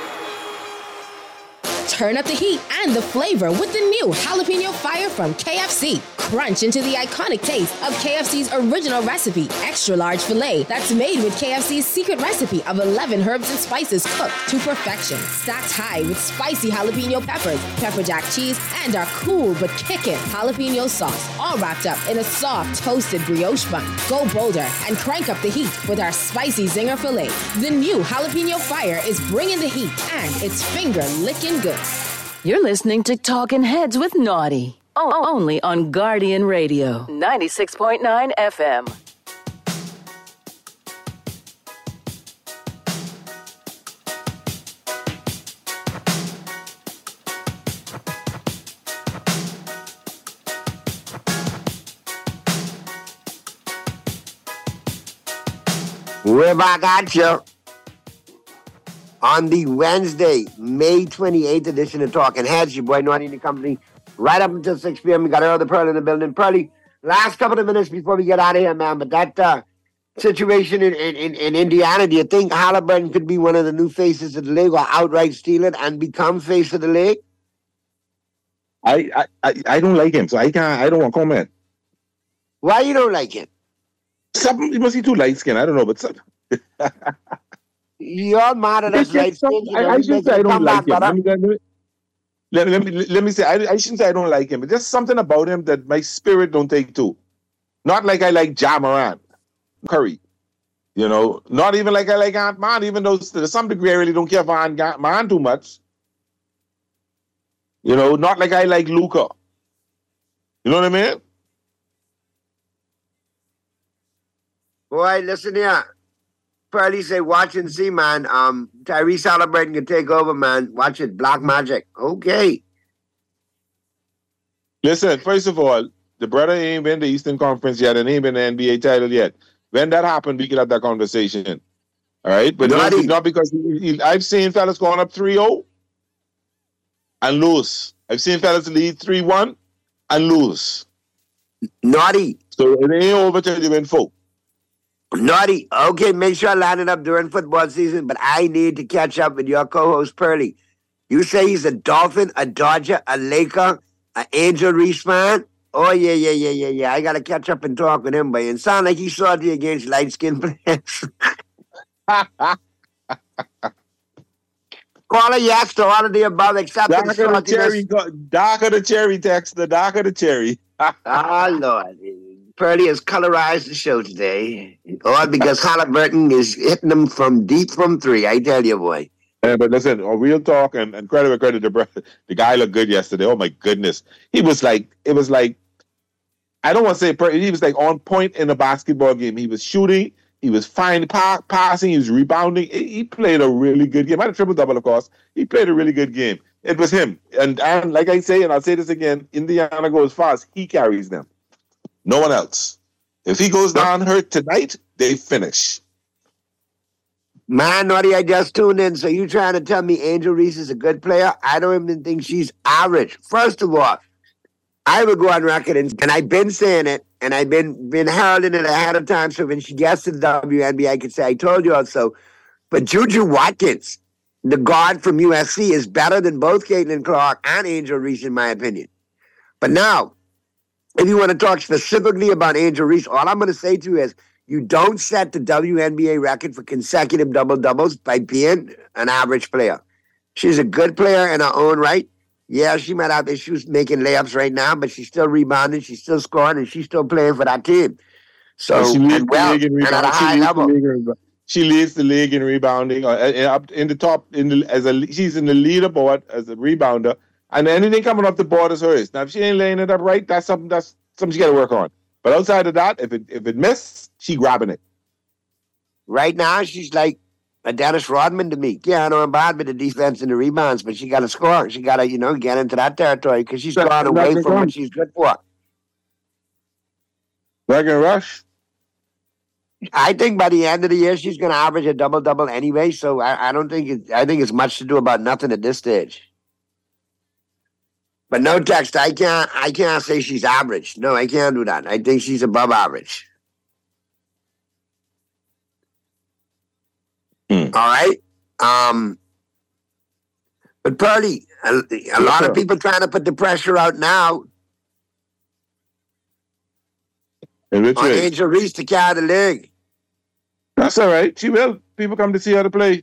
Turn up the heat and the flavor with the new Jalapeno Fire from K F C. Crunch into the iconic taste of K F C's original recipe, extra large filet that's made with K F C's secret recipe of eleven herbs and spices cooked to perfection. Stacked high with spicy jalapeno peppers, pepper jack cheese, and our cool but kickin' jalapeno sauce, all wrapped up in a soft toasted brioche bun. Go bolder and crank up the heat with our spicy zinger filet. The new Jalapeno Fire is bringing the heat, and it's finger licking good. You're listening to Talking Heads with Naughty O- only on Guardian Radio, ninety-six point nine F M. We're back at you on the Wednesday, May twenty-eighth edition of Talking Heads. Your boy Naughty and the company. Right up until six p.m. We got Earl the Pearl in the building. Pearly, last couple of minutes before we get out of here, man. But that uh, situation in, in, in Indiana, do you think Halliburton could be one of the new faces of the league or outright steal it and become face of the league? I I, I, I don't like him, so I can't. I don't want to comment. Why you don't like him? Something, he must be too light skinned. I don't know, but something. You're mad at us, light skinned. I, I shouldn't say I don't like him. Let me, let, me, let, me, let, me, let me say, I, I shouldn't say I don't like him, but there's something about him that my spirit don't take to. Not like I like Ja Morant, Curry. You know, not even like I like Ant Man, even though to some degree I really don't care for Ant Man too much. You know, not like I like Luka. You know what I mean? Boy, listen here. Pearly say, watch and see, man. Um, Tyrese Halliburton can take over, man. Watch it. Black Magic. Okay. Listen, first of all, the brother ain't been the Eastern Conference yet and ain't been the N B A title yet. When that happened, we could have that conversation. All right? But not, not because he, he, I've seen fellas going up three oh and lose. I've seen fellas lead three one and lose. Naughty. So it ain't over till you win four. Naughty. Okay, make sure I line it up during football season, but I need to catch up with your co-host, Pearly. You say he's a Dolphin, a Dodger, a Laker, an Angel Reese fan? Oh, yeah, yeah, yeah, yeah, yeah. I got to catch up and talk with him, but it sounds like he's salty against light-skinned players. Call a yes to all of the above, except darker for the the cherry, darker the cherry text, the darker the cherry. Oh, Lord. Pearly has colorized the show today. All because Halliburton is hitting them from deep from three, I tell you, boy. Yeah, but listen, a real talk and, and credit where credit, the, the guy looked good yesterday. Oh, my goodness. He was like, it was like, I don't want to say, he was like on point in a basketball game. He was shooting, he was fine pa- passing, he was rebounding. He, he played a really good game. I had a triple-double, of course. He played a really good game. It was him. And, and like I say, and I'll say this again, Indiana goes fast. He carries them. No one else. If he goes down hurt tonight, they finish. Man, Naughty, I just tuned in. So you trying to tell me Angel Reese is a good player? I don't even think she's average. First of all, I would go on record, and, and I've been saying it, and I've been, been heralding it ahead of time, so when she gets to the W N B A, I could say, I told you also. But Juju Watkins, the guard from U S C, is better than both Caitlin Clark and Angel Reese, in my opinion. But now, if you want to talk specifically about Angel Reese, all I'm going to say to you is you don't set the W N B A record for consecutive double-doubles by being an average player. She's a good player in her own right. Yeah, she might have issues making layups right now, but she's still rebounding, she's still scoring, and she's still playing for that team. So, she leads and well, the league in and at a rebounding. high She leads level. the league in- She leads the league in rebounding. Uh, up in the top, in the, as a she's in the leaderboard as a rebounder. And anything coming off the board is hers. Now, if she ain't laying it up right, that's something that's something she got to work on. But outside of that, if it if it missed, she grabbing it. Right now, she's like a Dennis Rodman to me. Yeah, I know I'm bad with the defense and the rebounds, but she got to score. She got to, you know, get into that territory because she's That's- gone away that's from the what she's good for. Dragon Rush. I think by the end of the year, she's going to average a double-double anyway, so I, I don't think it, I think it's much to do about nothing at this stage. But no text, I can't I can't say she's average. No, I can't do that. I think she's above average. Hmm. All right? Um, but Pearly, a, a lot of people trying to put the pressure out now In which on way? Angel Reese to carry the league. That's all right. She will. People come to see her to play.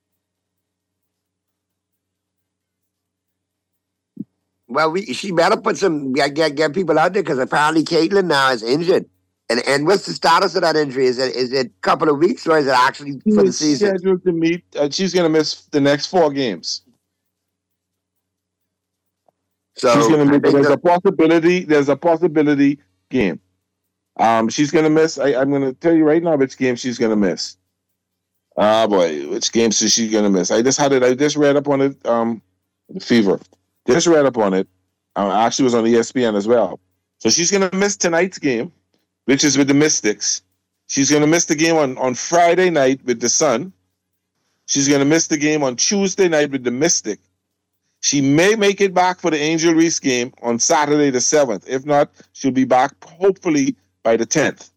Well, we, she better put some get get, get people out there because apparently Caitlin now is injured. And and what's the status of that injury? Is it is it a couple of weeks or is it actually for the She's season? scheduled to meet. Uh, she's going to miss the next four games. So she's gonna miss. There's that, a possibility. There's a possibility game. Um, she's gonna miss. I, I'm gonna tell you right now which game she's gonna miss. Ah, uh, boy, which game is she gonna miss? I just had it. I just read up on it. Um, the Fever. Just read up on it. Uh, actually, was on E S P N as well. So she's gonna miss tonight's game, which is with the Mystics. She's gonna miss the game on on Friday night with the Sun. She's gonna miss the game on Tuesday night with the Mystic. She may make it back for the Angel Reese game on Saturday the seventh. If not, she'll be back hopefully by the tenth.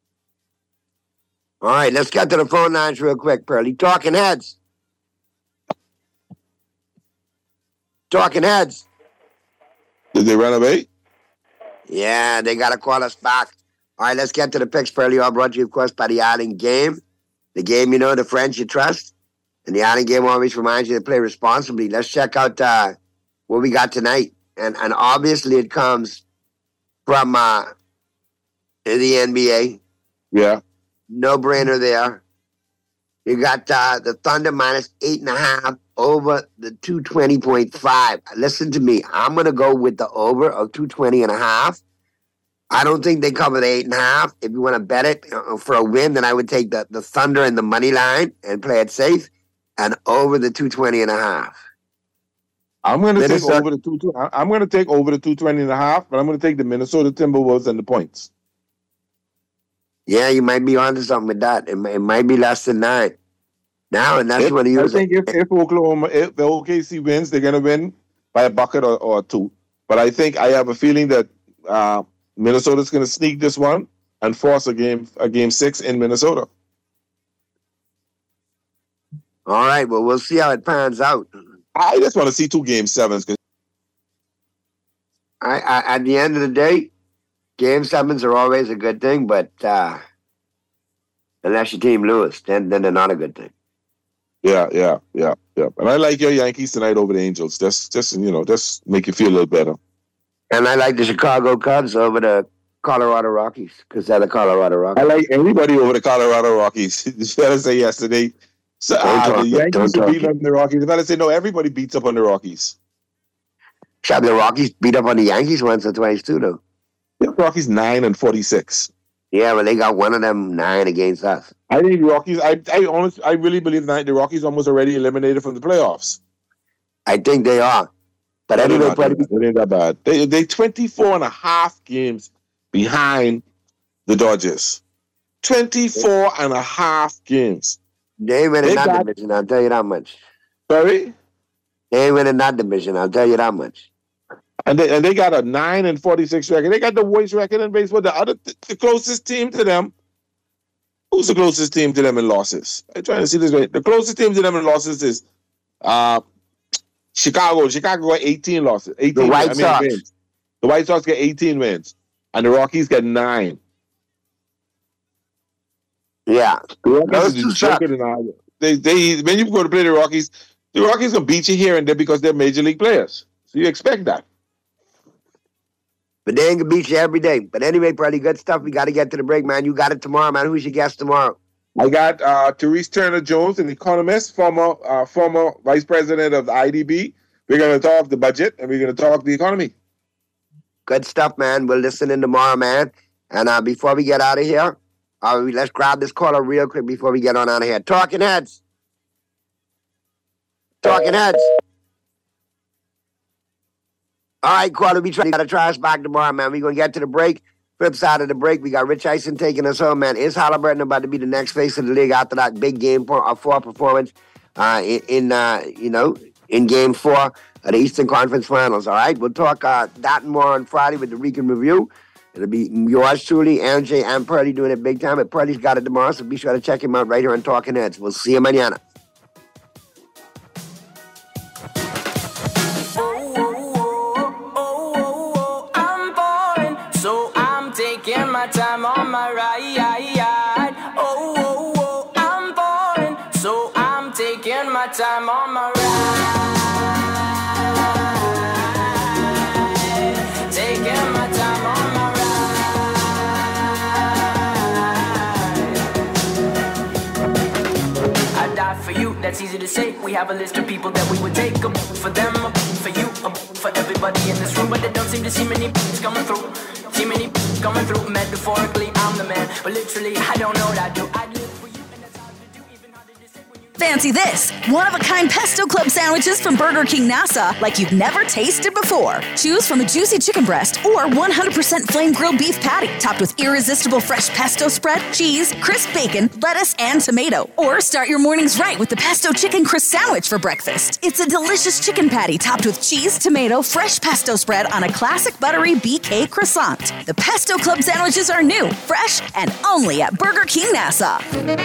All right, let's get to the phone lines real quick, Pearly. Talking Heads. Talking Heads. Did they run away? Yeah, they got to call us back. All right, let's get to the picks, Pearly. All brought to you, of course, by the Island Game. The game you know, the friends you trust. And the Island Game always reminds you to play responsibly. Let's check out uh, what we got tonight. And and obviously it comes from uh, the N B A. Yeah. No brainer there. You got uh, the Thunder minus eight and a half over the two twenty point five. Listen to me. I'm going to go with the over of two twenty and a half. I don't think they cover the eight and a half. If you want to bet it uh, for a win, then I would take the, the Thunder and the money line and play it safe and over the two twenty and a half. I'm going to take over the two. I'm going to take over the two twenty and a half, but I'm going to take the Minnesota Timberwolves and the points. Yeah, you might be onto something with that. It, it might be less than nine. Now, and that's if, what you I think if, if Oklahoma, if the O K C wins, they're going to win by a bucket or, or two. But I think I have a feeling that uh, Minnesota's going to sneak this one and force a game, a game six in Minnesota. All right, well, we'll see how it pans out. I just want to see two game sevens. Cause I, I, at the end of the day, game sevens are always a good thing, but uh, unless your team loses, then, then they're not a good thing. Yeah, yeah, yeah, yeah. And I like your Yankees tonight over the Angels. Just, just you know, just make you feel a little better. And I like the Chicago Cubs over the Colorado Rockies because they're the Colorado Rockies. I like anybody over the Colorado Rockies. The fella say yesterday, so, uh, the Yankees beat up the Rockies. The fella say, no, everybody beats up on the Rockies. Shall the Rockies beat up on the Yankees once or twice too, though? The Rockies nine and forty-six. Yeah, well, they got one of them nine against us. I think the Rockies. I, I honestly, I really believe that the Rockies almost already eliminated from the playoffs. I think they are, but they anyway, ain't that, they ain't that bad. They they twenty-four and a half games behind the Dodgers. Twenty-four and a half games. They ain't winning They that got- division. I'll tell you that much. Sorry, They ain't winning that division. I'll tell you that much. and they and they got a nine and forty-six record. They got the worst record in baseball. The other, the closest team to them. Who's the closest team to them in losses? I'm trying to see this right. The closest team to them in losses is uh, Chicago. Chicago got eighteen losses. eighteen, The White I mean, Sox. wins. The White Sox get eighteen wins, and the Rockies get nine. Yeah, The Rockies those is two suck. joking and They, they, when you go to play the Rockies, the Rockies gonna beat you here and there because they're major league players. So you expect that. But they ain't gonna beat you every day. But anyway, pretty good stuff. We got to get to the break, man. You got it tomorrow, man. Who's your guest tomorrow? I got uh, Therese Turner Jones, an economist, former uh, former vice president of the I D B. We're gonna talk the budget and we're gonna talk the economy. Good stuff, man. We'll listen in tomorrow, man. And uh, before we get out of here, uh, we- let's grab this caller real quick before we get on out of here. Talking Heads. Talking Heads. All right, caller, we try to try us back tomorrow, man. We're going to get to the break. Flip side of the break, we got Rich Eisen taking us home, man. Is Halliburton about to be the next face of the league after that big game four, uh, four performance uh, in, in uh, you know, in game four of the Eastern Conference Finals, all right? We'll talk uh, that and more on Friday with the Recon Review. It'll be yours truly, M J and Purdy doing it big time. But Purdy's got it tomorrow, so be sure to check him out right here on Talking Heads. We'll see you mañana. I'm falling, so I'm taking my time on my ride. Oh, oh, oh, I'm falling, so I'm taking my time on my ride. Taking my time on my ride. I die for you, that's that's easy to say. We have a list of people that we would take um, for them, um, for you, um, for everybody in this room, but they don't seem to see many coming through. See many coming through. Metaphorically, I'm the man, but literally, I don't know what I do. I live for you, and that's hard to do, even harder to say when you. Fancy this, one-of-a-kind Pesto Club sandwiches from Burger King Nassau like you've never tasted before. Choose from a juicy chicken breast or one hundred percent flame grilled beef patty topped with irresistible fresh pesto spread, cheese, crisp bacon, lettuce, and tomato. Or start your mornings right with the Pesto Chicken Crisp Sandwich for breakfast. It's a delicious chicken patty topped with cheese, tomato, fresh pesto spread on a classic buttery B K croissant. The Pesto Club sandwiches are new, fresh, and only at Burger King Nassau.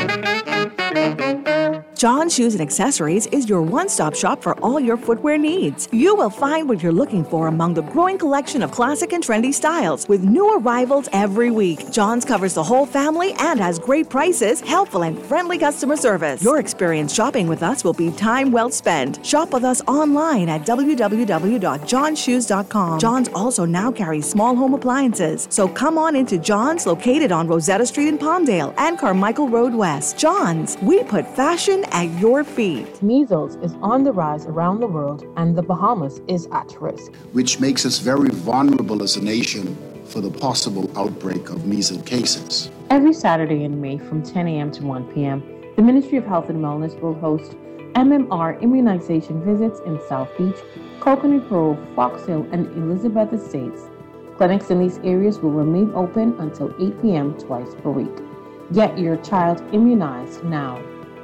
John Shoes and Accessories is your one-stop shop for all your footwear needs. You will find what you're looking for among the growing collection of classic and trendy styles with new arrivals every week. John's covers the whole family and has great prices, helpful and friendly customer service. Your experience shopping with us will be time well spent. Shop with us online at w w w dot john shoes dot com. John's also now carries small home appliances, so come on into John's located on Rosetta Street in Palmdale and Carmichael Road West. John's, we put fashion at your feet. Measles is on the rise around the world, and the Bahamas is at risk, which makes us very vulnerable as a nation for the possible outbreak of measles cases. Every Saturday in May from ten a.m. to one p.m., the Ministry of Health and Wellness will host M M R immunization visits in South Beach, Coconut Grove, Fox Hill, and Elizabeth Estates. Clinics in these areas will remain open until eight p.m. twice per week. Get your child immunized now.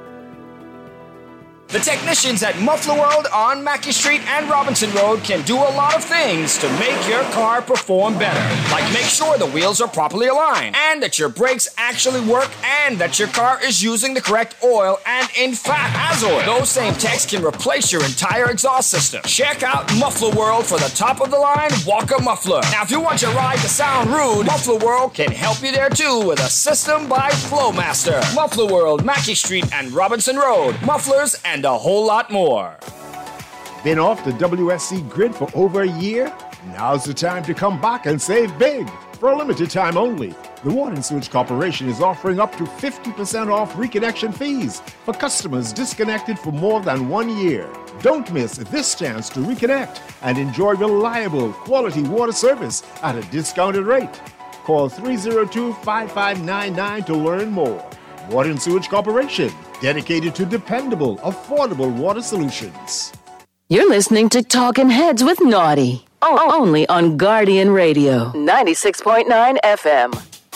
The technicians at Muffler World on Mackey Street and Robinson Road can do a lot of things to make your car perform better. Like make sure the wheels are properly aligned, and that your brakes actually work, and that your car is using the correct oil and in fact has oil. Those same techs can replace your entire exhaust system. Check out Muffler World for the top of the line Walker muffler. Now if you want your ride to sound rude, Muffler World can help you there too with a system by Flowmaster. Muffler World, Mackey Street and Robinson Road. Mufflers and a whole lot more. Been off the W S C grid for over a year? Now's the time to come back and save big. For a limited time only, the Water and Sewage Corporation is offering up to fifty percent off reconnection fees for customers disconnected for more than one year. Don't miss this chance to reconnect and enjoy reliable, quality water service at a discounted rate. Call three oh two, five five nine nine to learn more. Water and Sewage Corporation, dedicated to dependable, affordable water solutions. You're listening to Talking Heads with Naughty, only on Guardian Radio, ninety-six point nine F M.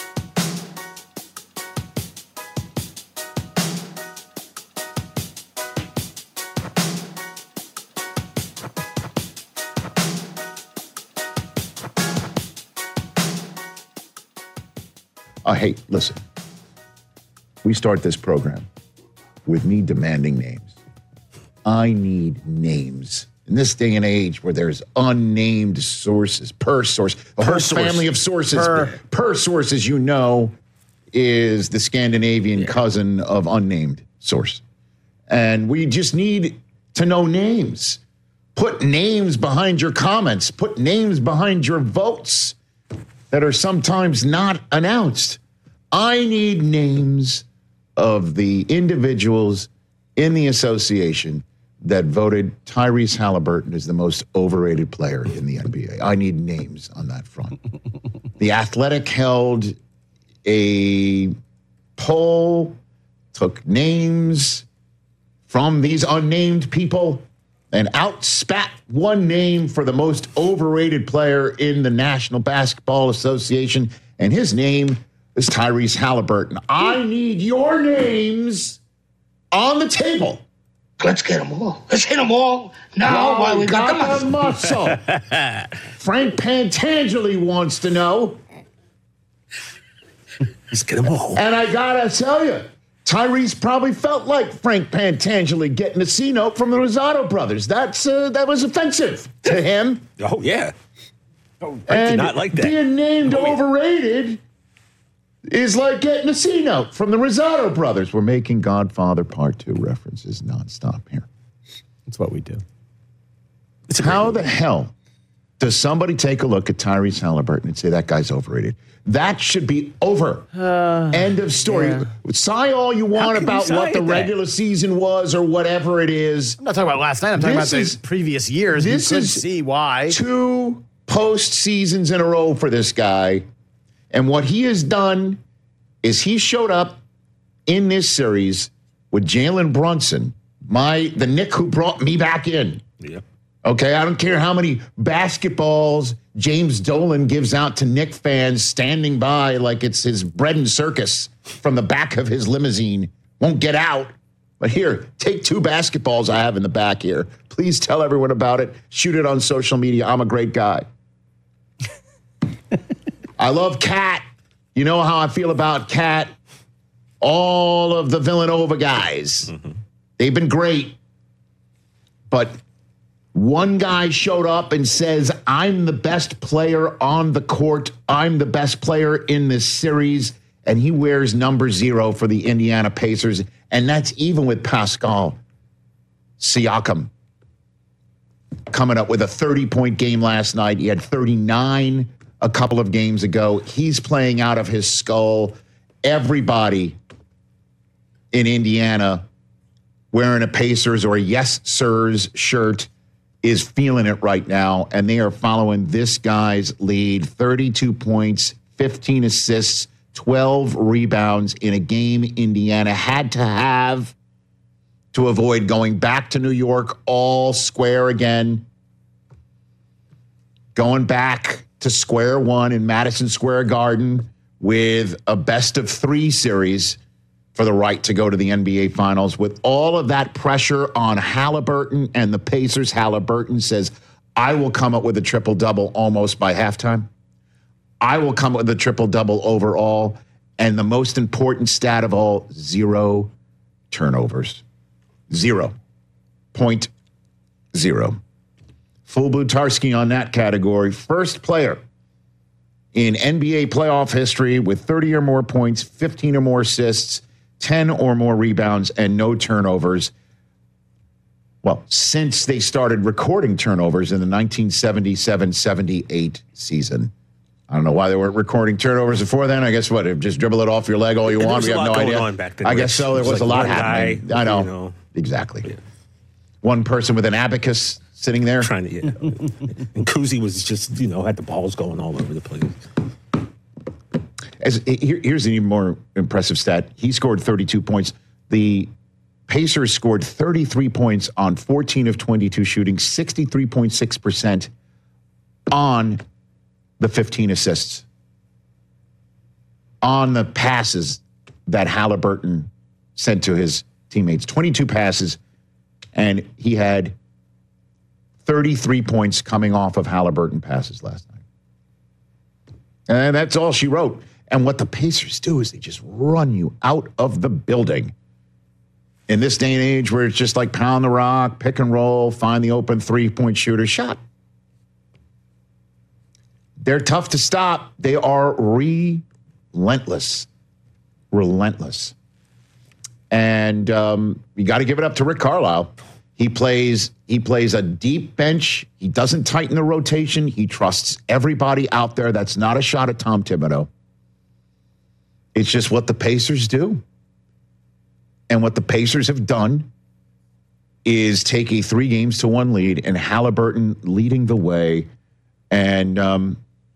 Uh, hey, listen. We start this program with me demanding names. I need names. In this day and age where there's unnamed sources, per source, a whole family of sources, per. per source, as you know, is the Scandinavian yeah. cousin of unnamed source. And we just need to know names. Put names behind your comments. Put names behind your votes that are sometimes not announced. I need names of the individuals in the association that voted Tyrese Halliburton as the most overrated player in the N B A. I need names on that front. The Athletic held a poll, took names from these unnamed people, and outspat one name for the most overrated player in the National Basketball Association, and his name is Tyrese Halliburton. I need your names on the table. Let's get them all. Let's hit them all now no, while we got, got the muscle. muscle. Frank Pantangeli wants to know. Let's get them all. And I gotta tell you, Tyrese probably felt like Frank Pantangeli getting a C note from the Rosado brothers. That's uh, that was offensive to him. Oh yeah. Oh, I and did not like that. Being named oh, yeah. overrated is like getting a C note from the Rosado brothers. We're making Godfather Part Two references nonstop here. That's what we do. How the hell Does somebody take a look at Tyrese Halliburton and say that guy's overrated? That should be over. Uh, End of story. yeah. Sigh all you want about you what the sigh that? regular season was or whatever it is. I'm not talking about last night. I'm talking This about is- the previous years. You This could is see why. two post seasons in a row for this guy. And what he has done is he showed up in this series with Jalen Brunson, my the Nick who brought me back in. Yeah. Okay, I don't care how many basketballs James Dolan gives out to Nick fans standing by like it's his bread and circus from the back of his limousine. Won't get out. But here, take two basketballs I have in the back here. Please tell everyone about it. Shoot it on social media. I'm a great guy. I love Cat. You know how I feel about Cat. All of the Villanova guys. Mm-hmm. They've been great. But one guy showed up and says, I'm the best player on the court. I'm the best player in this series. And he wears number zero for the Indiana Pacers. And that's even with Pascal Siakam coming up with a thirty-point game last night. He had thirty-nine a couple of games ago. He's playing out of his skull. Everybody in Indiana wearing a Pacers or a Yes Sirs shirt is feeling it right now, and they are following this guy's lead. thirty-two points, fifteen assists, twelve rebounds in a game Indiana had to have to avoid going back to New York all square again. Going back to square one in Madison Square Garden with a best of three series for the right to go to the N B A Finals. With all of that pressure on Halliburton and the Pacers, Halliburton says, I will come up with a triple-double almost by halftime. I will come up with a triple-double overall. And the most important stat of all, zero turnovers. Zero. Point zero. Full Blutarski on that category. First player in N B A playoff history with thirty or more points, fifteen or more assists, ten or more rebounds, and no turnovers. Well, since they started recording turnovers in the nineteen seventy-seven seventy-eight season. I don't know why they weren't recording turnovers before then. I guess what? Just dribble it off your leg all you want. We have no idea. On back then, I guess so. There was, was like a lot happening. Guy, I know. You know. Exactly. Yeah. One person with an abacus sitting there. Trying to, yeah. And Kuzi was just, you know, had the balls going all over the place. As, here, here's an even more impressive stat. He scored thirty-two points. The Pacers scored thirty-three points on fourteen of twenty-two shooting, sixty-three point six percent on the fifteen assists. On the passes that Halliburton sent to his teammates. twenty-two passes, and he had thirty-three points coming off of Halliburton passes last night. And that's all she wrote. And what the Pacers do is they just run you out of the building. In this day and age where it's just like pound the rock, pick and roll, find the open three-point shooter, shot. They're tough to stop. They are relentless. Relentless. And um, you got to give it up to Rick Carlisle. He plays, he plays a deep bench. He doesn't tighten the rotation. He trusts everybody out there. That's not a shot at Tom Thibodeau. It's just what the Pacers do. And what the Pacers have done is take a three games to one lead and Halliburton leading the way. And um,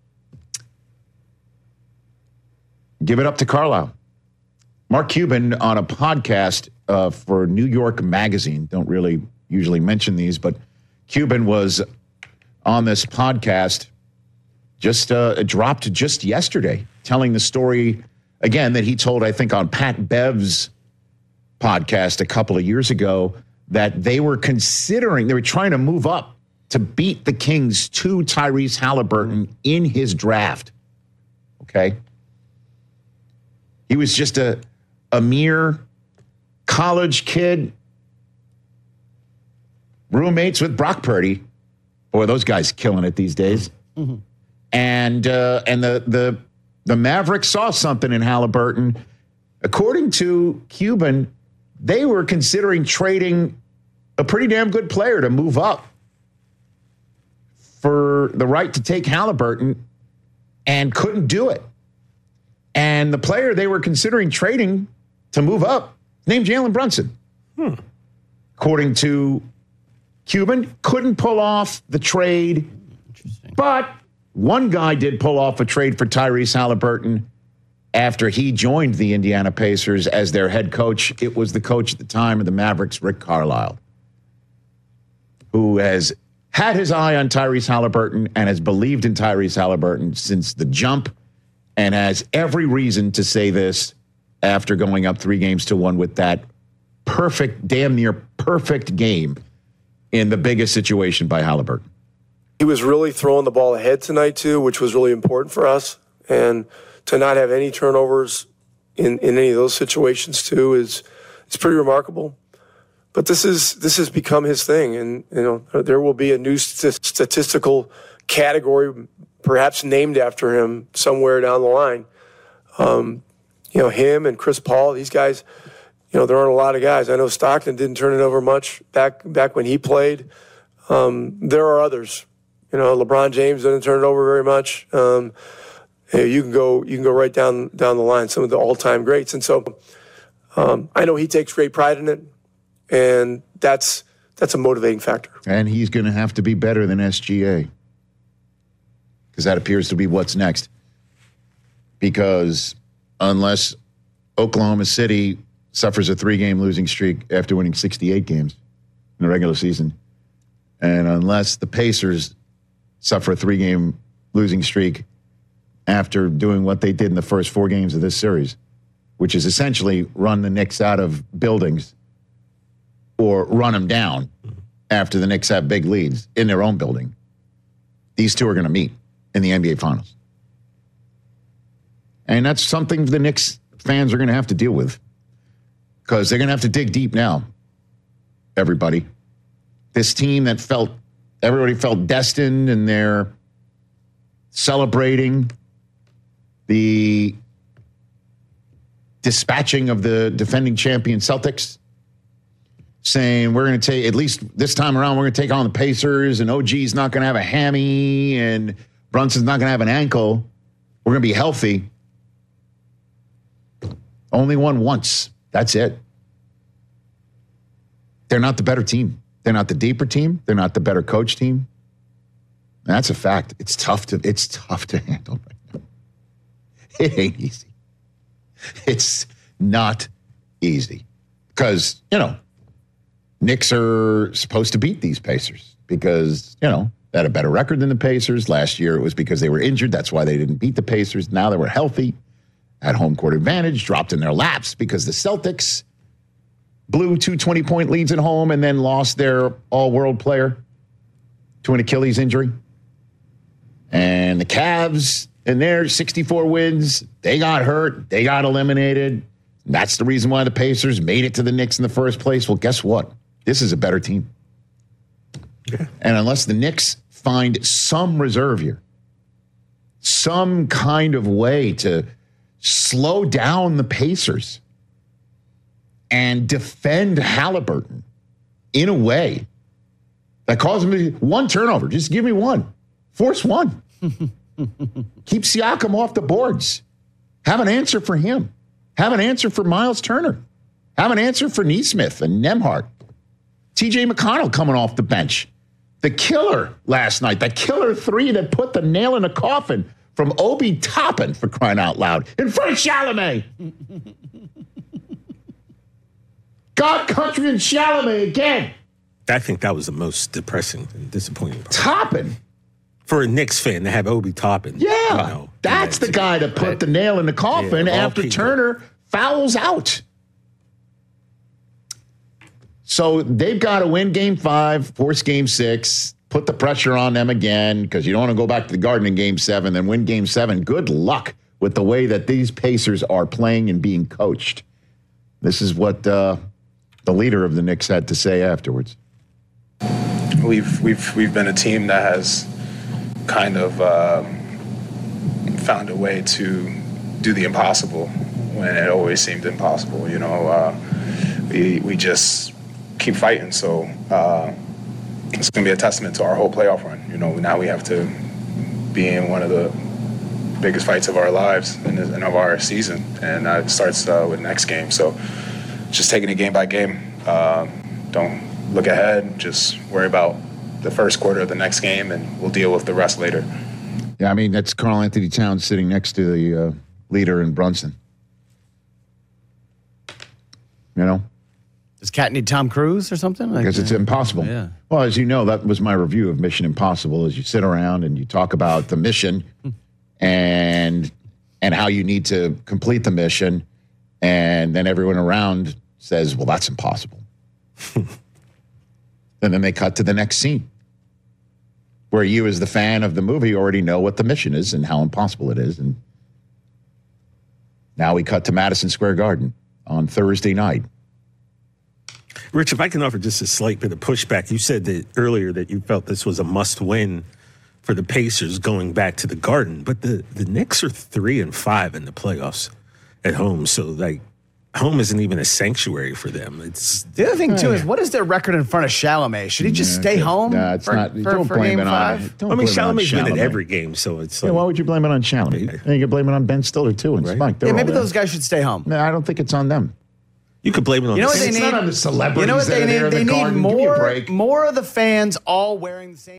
give it up to Carlisle. Mark Cuban on a podcast uh, for New York Magazine. Don't really usually mention these, but Cuban was on this podcast just uh, dropped just yesterday, telling the story again that he told, I think, on Pat Bev's podcast a couple of years ago, that they were considering, they were trying to move up to beat the Kings to Tyrese Halliburton in his draft. Okay. He was just a, a mere college kid, roommates with Brock Purdy. Boy, those guys killing it these days. Mm-hmm. And uh, and the the the Mavericks saw something in Halliburton. According to Cuban, they were considering trading a pretty damn good player to move up for the right to take Halliburton and couldn't do it. And the player they were considering trading to move up, named Jalen Brunson. Hmm. According to Cuban, couldn't pull off the trade. But one guy did pull off a trade for Tyrese Halliburton after he joined the Indiana Pacers as their head coach. It was the coach at the time of the Mavericks, Rick Carlisle, who has had his eye on Tyrese Halliburton and has believed in Tyrese Halliburton since the jump and has every reason to say this after going up three games to one with that perfect, damn near perfect game in the biggest situation by Halliburton. He was really throwing the ball ahead tonight, too, which was really important for us. And to not have any turnovers in, in any of those situations, too, is it's pretty remarkable. But this is this has become his thing. And, you know, there will be a new st- statistical category, perhaps named after him somewhere down the line. Um, you know, him and Chris Paul, these guys, you know, there aren't a lot of guys. I know Stockton didn't turn it over much back back when he played. Um, there are others. You know, LeBron James didn't turn it over very much. Um, you can go you can go right down down the line, some of the all-time greats. And so um, I know he takes great pride in it, and that's that's a motivating factor. And he's going to have to be better than S G A because that appears to be what's next. Because unless Oklahoma City suffers a three-game losing streak after winning sixty-eight games in the regular season, and unless the Pacers suffer a three-game losing streak after doing what they did in the first four games of this series, which is essentially run the Knicks out of buildings or run them down after the Knicks have big leads in their own building, these two are going to meet in the N B A Finals. And that's something the Knicks fans are going to have to deal with because they're going to have to dig deep now, everybody. This team that felt, everybody felt destined, and they're celebrating the dispatching of the defending champion Celtics, saying we're going to take, at least this time around, we're going to take on the Pacers, and O G's not going to have a hammy, and Brunson's not going to have an ankle. We're going to be healthy. Only won once. That's it. They're not the better team. They're not the deeper team. They're not the better coach team. That's a fact. It's tough to it's tough to handle right now. It ain't easy. It's not easy. Because, you know, Knicks are supposed to beat these Pacers because, you know, they had a better record than the Pacers. Last year it was because they were injured. That's why they didn't beat the Pacers. Now they were healthy, had home court advantage, dropped in their laps because the Celtics blew two twenty-point leads at home and then lost their all-world player to an Achilles injury. And the Cavs, in their sixty-four wins, they got hurt. They got eliminated. That's the reason why the Pacers made it to the Knicks in the first place. Well, guess what? This is a better team. Yeah. And unless the Knicks find some reserve here, some kind of way to slow down the Pacers and defend Halliburton in a way that causes me one turnover. Just give me one. Force one. Keep Siakam off the boards. Have an answer for him. Have an answer for Miles Turner. Have an answer for Nesmith and Nembhard. T J McConnell coming off the bench. The killer last night. The killer three that put the nail in the coffin from Obi Toppin, for crying out loud, in front of Chalamet. God, country, and Chalamet again. I think that was the most depressing and disappointing part. Toppin. For a Knicks fan to have Obi Toppin. Yeah. You know, that's the guy that put the nail in the coffin yeah, after people. Turner fouls out. So they've got to win game five, force game six, put the pressure on them again because you don't want to go back to the Garden in game seven, then win game seven. Good luck with the way that these Pacers are playing and being coached. This is what uh, the leader of the Knicks had to say afterwards. We've we've we've been a team that has kind of uh, found a way to do the impossible when it always seemed impossible. You know, uh, we we just keep fighting. So uh, it's going to be a testament to our whole playoff run. You know, now we have to be in one of the biggest fights of our lives and, and of our season, and uh, it starts uh, with next game. So just taking it game by game. Uh, don't look ahead. Just worry about the first quarter of the next game, and we'll deal with the rest later. Yeah, I mean, that's Karl Anthony Towns sitting next to the uh, leader in Brunson. You know? Does Cat need Tom Cruise or something? Like, Because it's impossible. Yeah. Well, as you know, that was my review of Mission Impossible, as you sit around and you talk about the mission and and how you need to complete the mission, and then everyone around says, well, that's impossible. And then they cut to the next scene, where you, as the fan of the movie, already know what the mission is and how impossible it is. And now we cut to Madison Square Garden on Thursday night. Rich, if I can offer just a slight bit of pushback, you said that earlier that you felt this was a must-win for the Pacers going back to the Garden, but the, the Knicks are three and five in the playoffs at home, so like home isn't even a sanctuary for them. It's the other thing too is, what is their record in front of Chalamet? Should he just Yeah, stay okay. home? Nah, it's for, not- For, don't for blame game it on- five? don't I mean, blame it on Chalamet's been in Chalamet. every game, so it's Yeah, like, why would you blame it on Chalamet? You can blame it on Ben Stiller, too, and Spike. They're Yeah, all maybe there. those guys should stay home. No, I don't think it's on them. You could blame it on You know the what they It's need? not on the celebrities You know what that they are there need? in They the need Garden. Give me a more, break. more of the fans all wearing the same.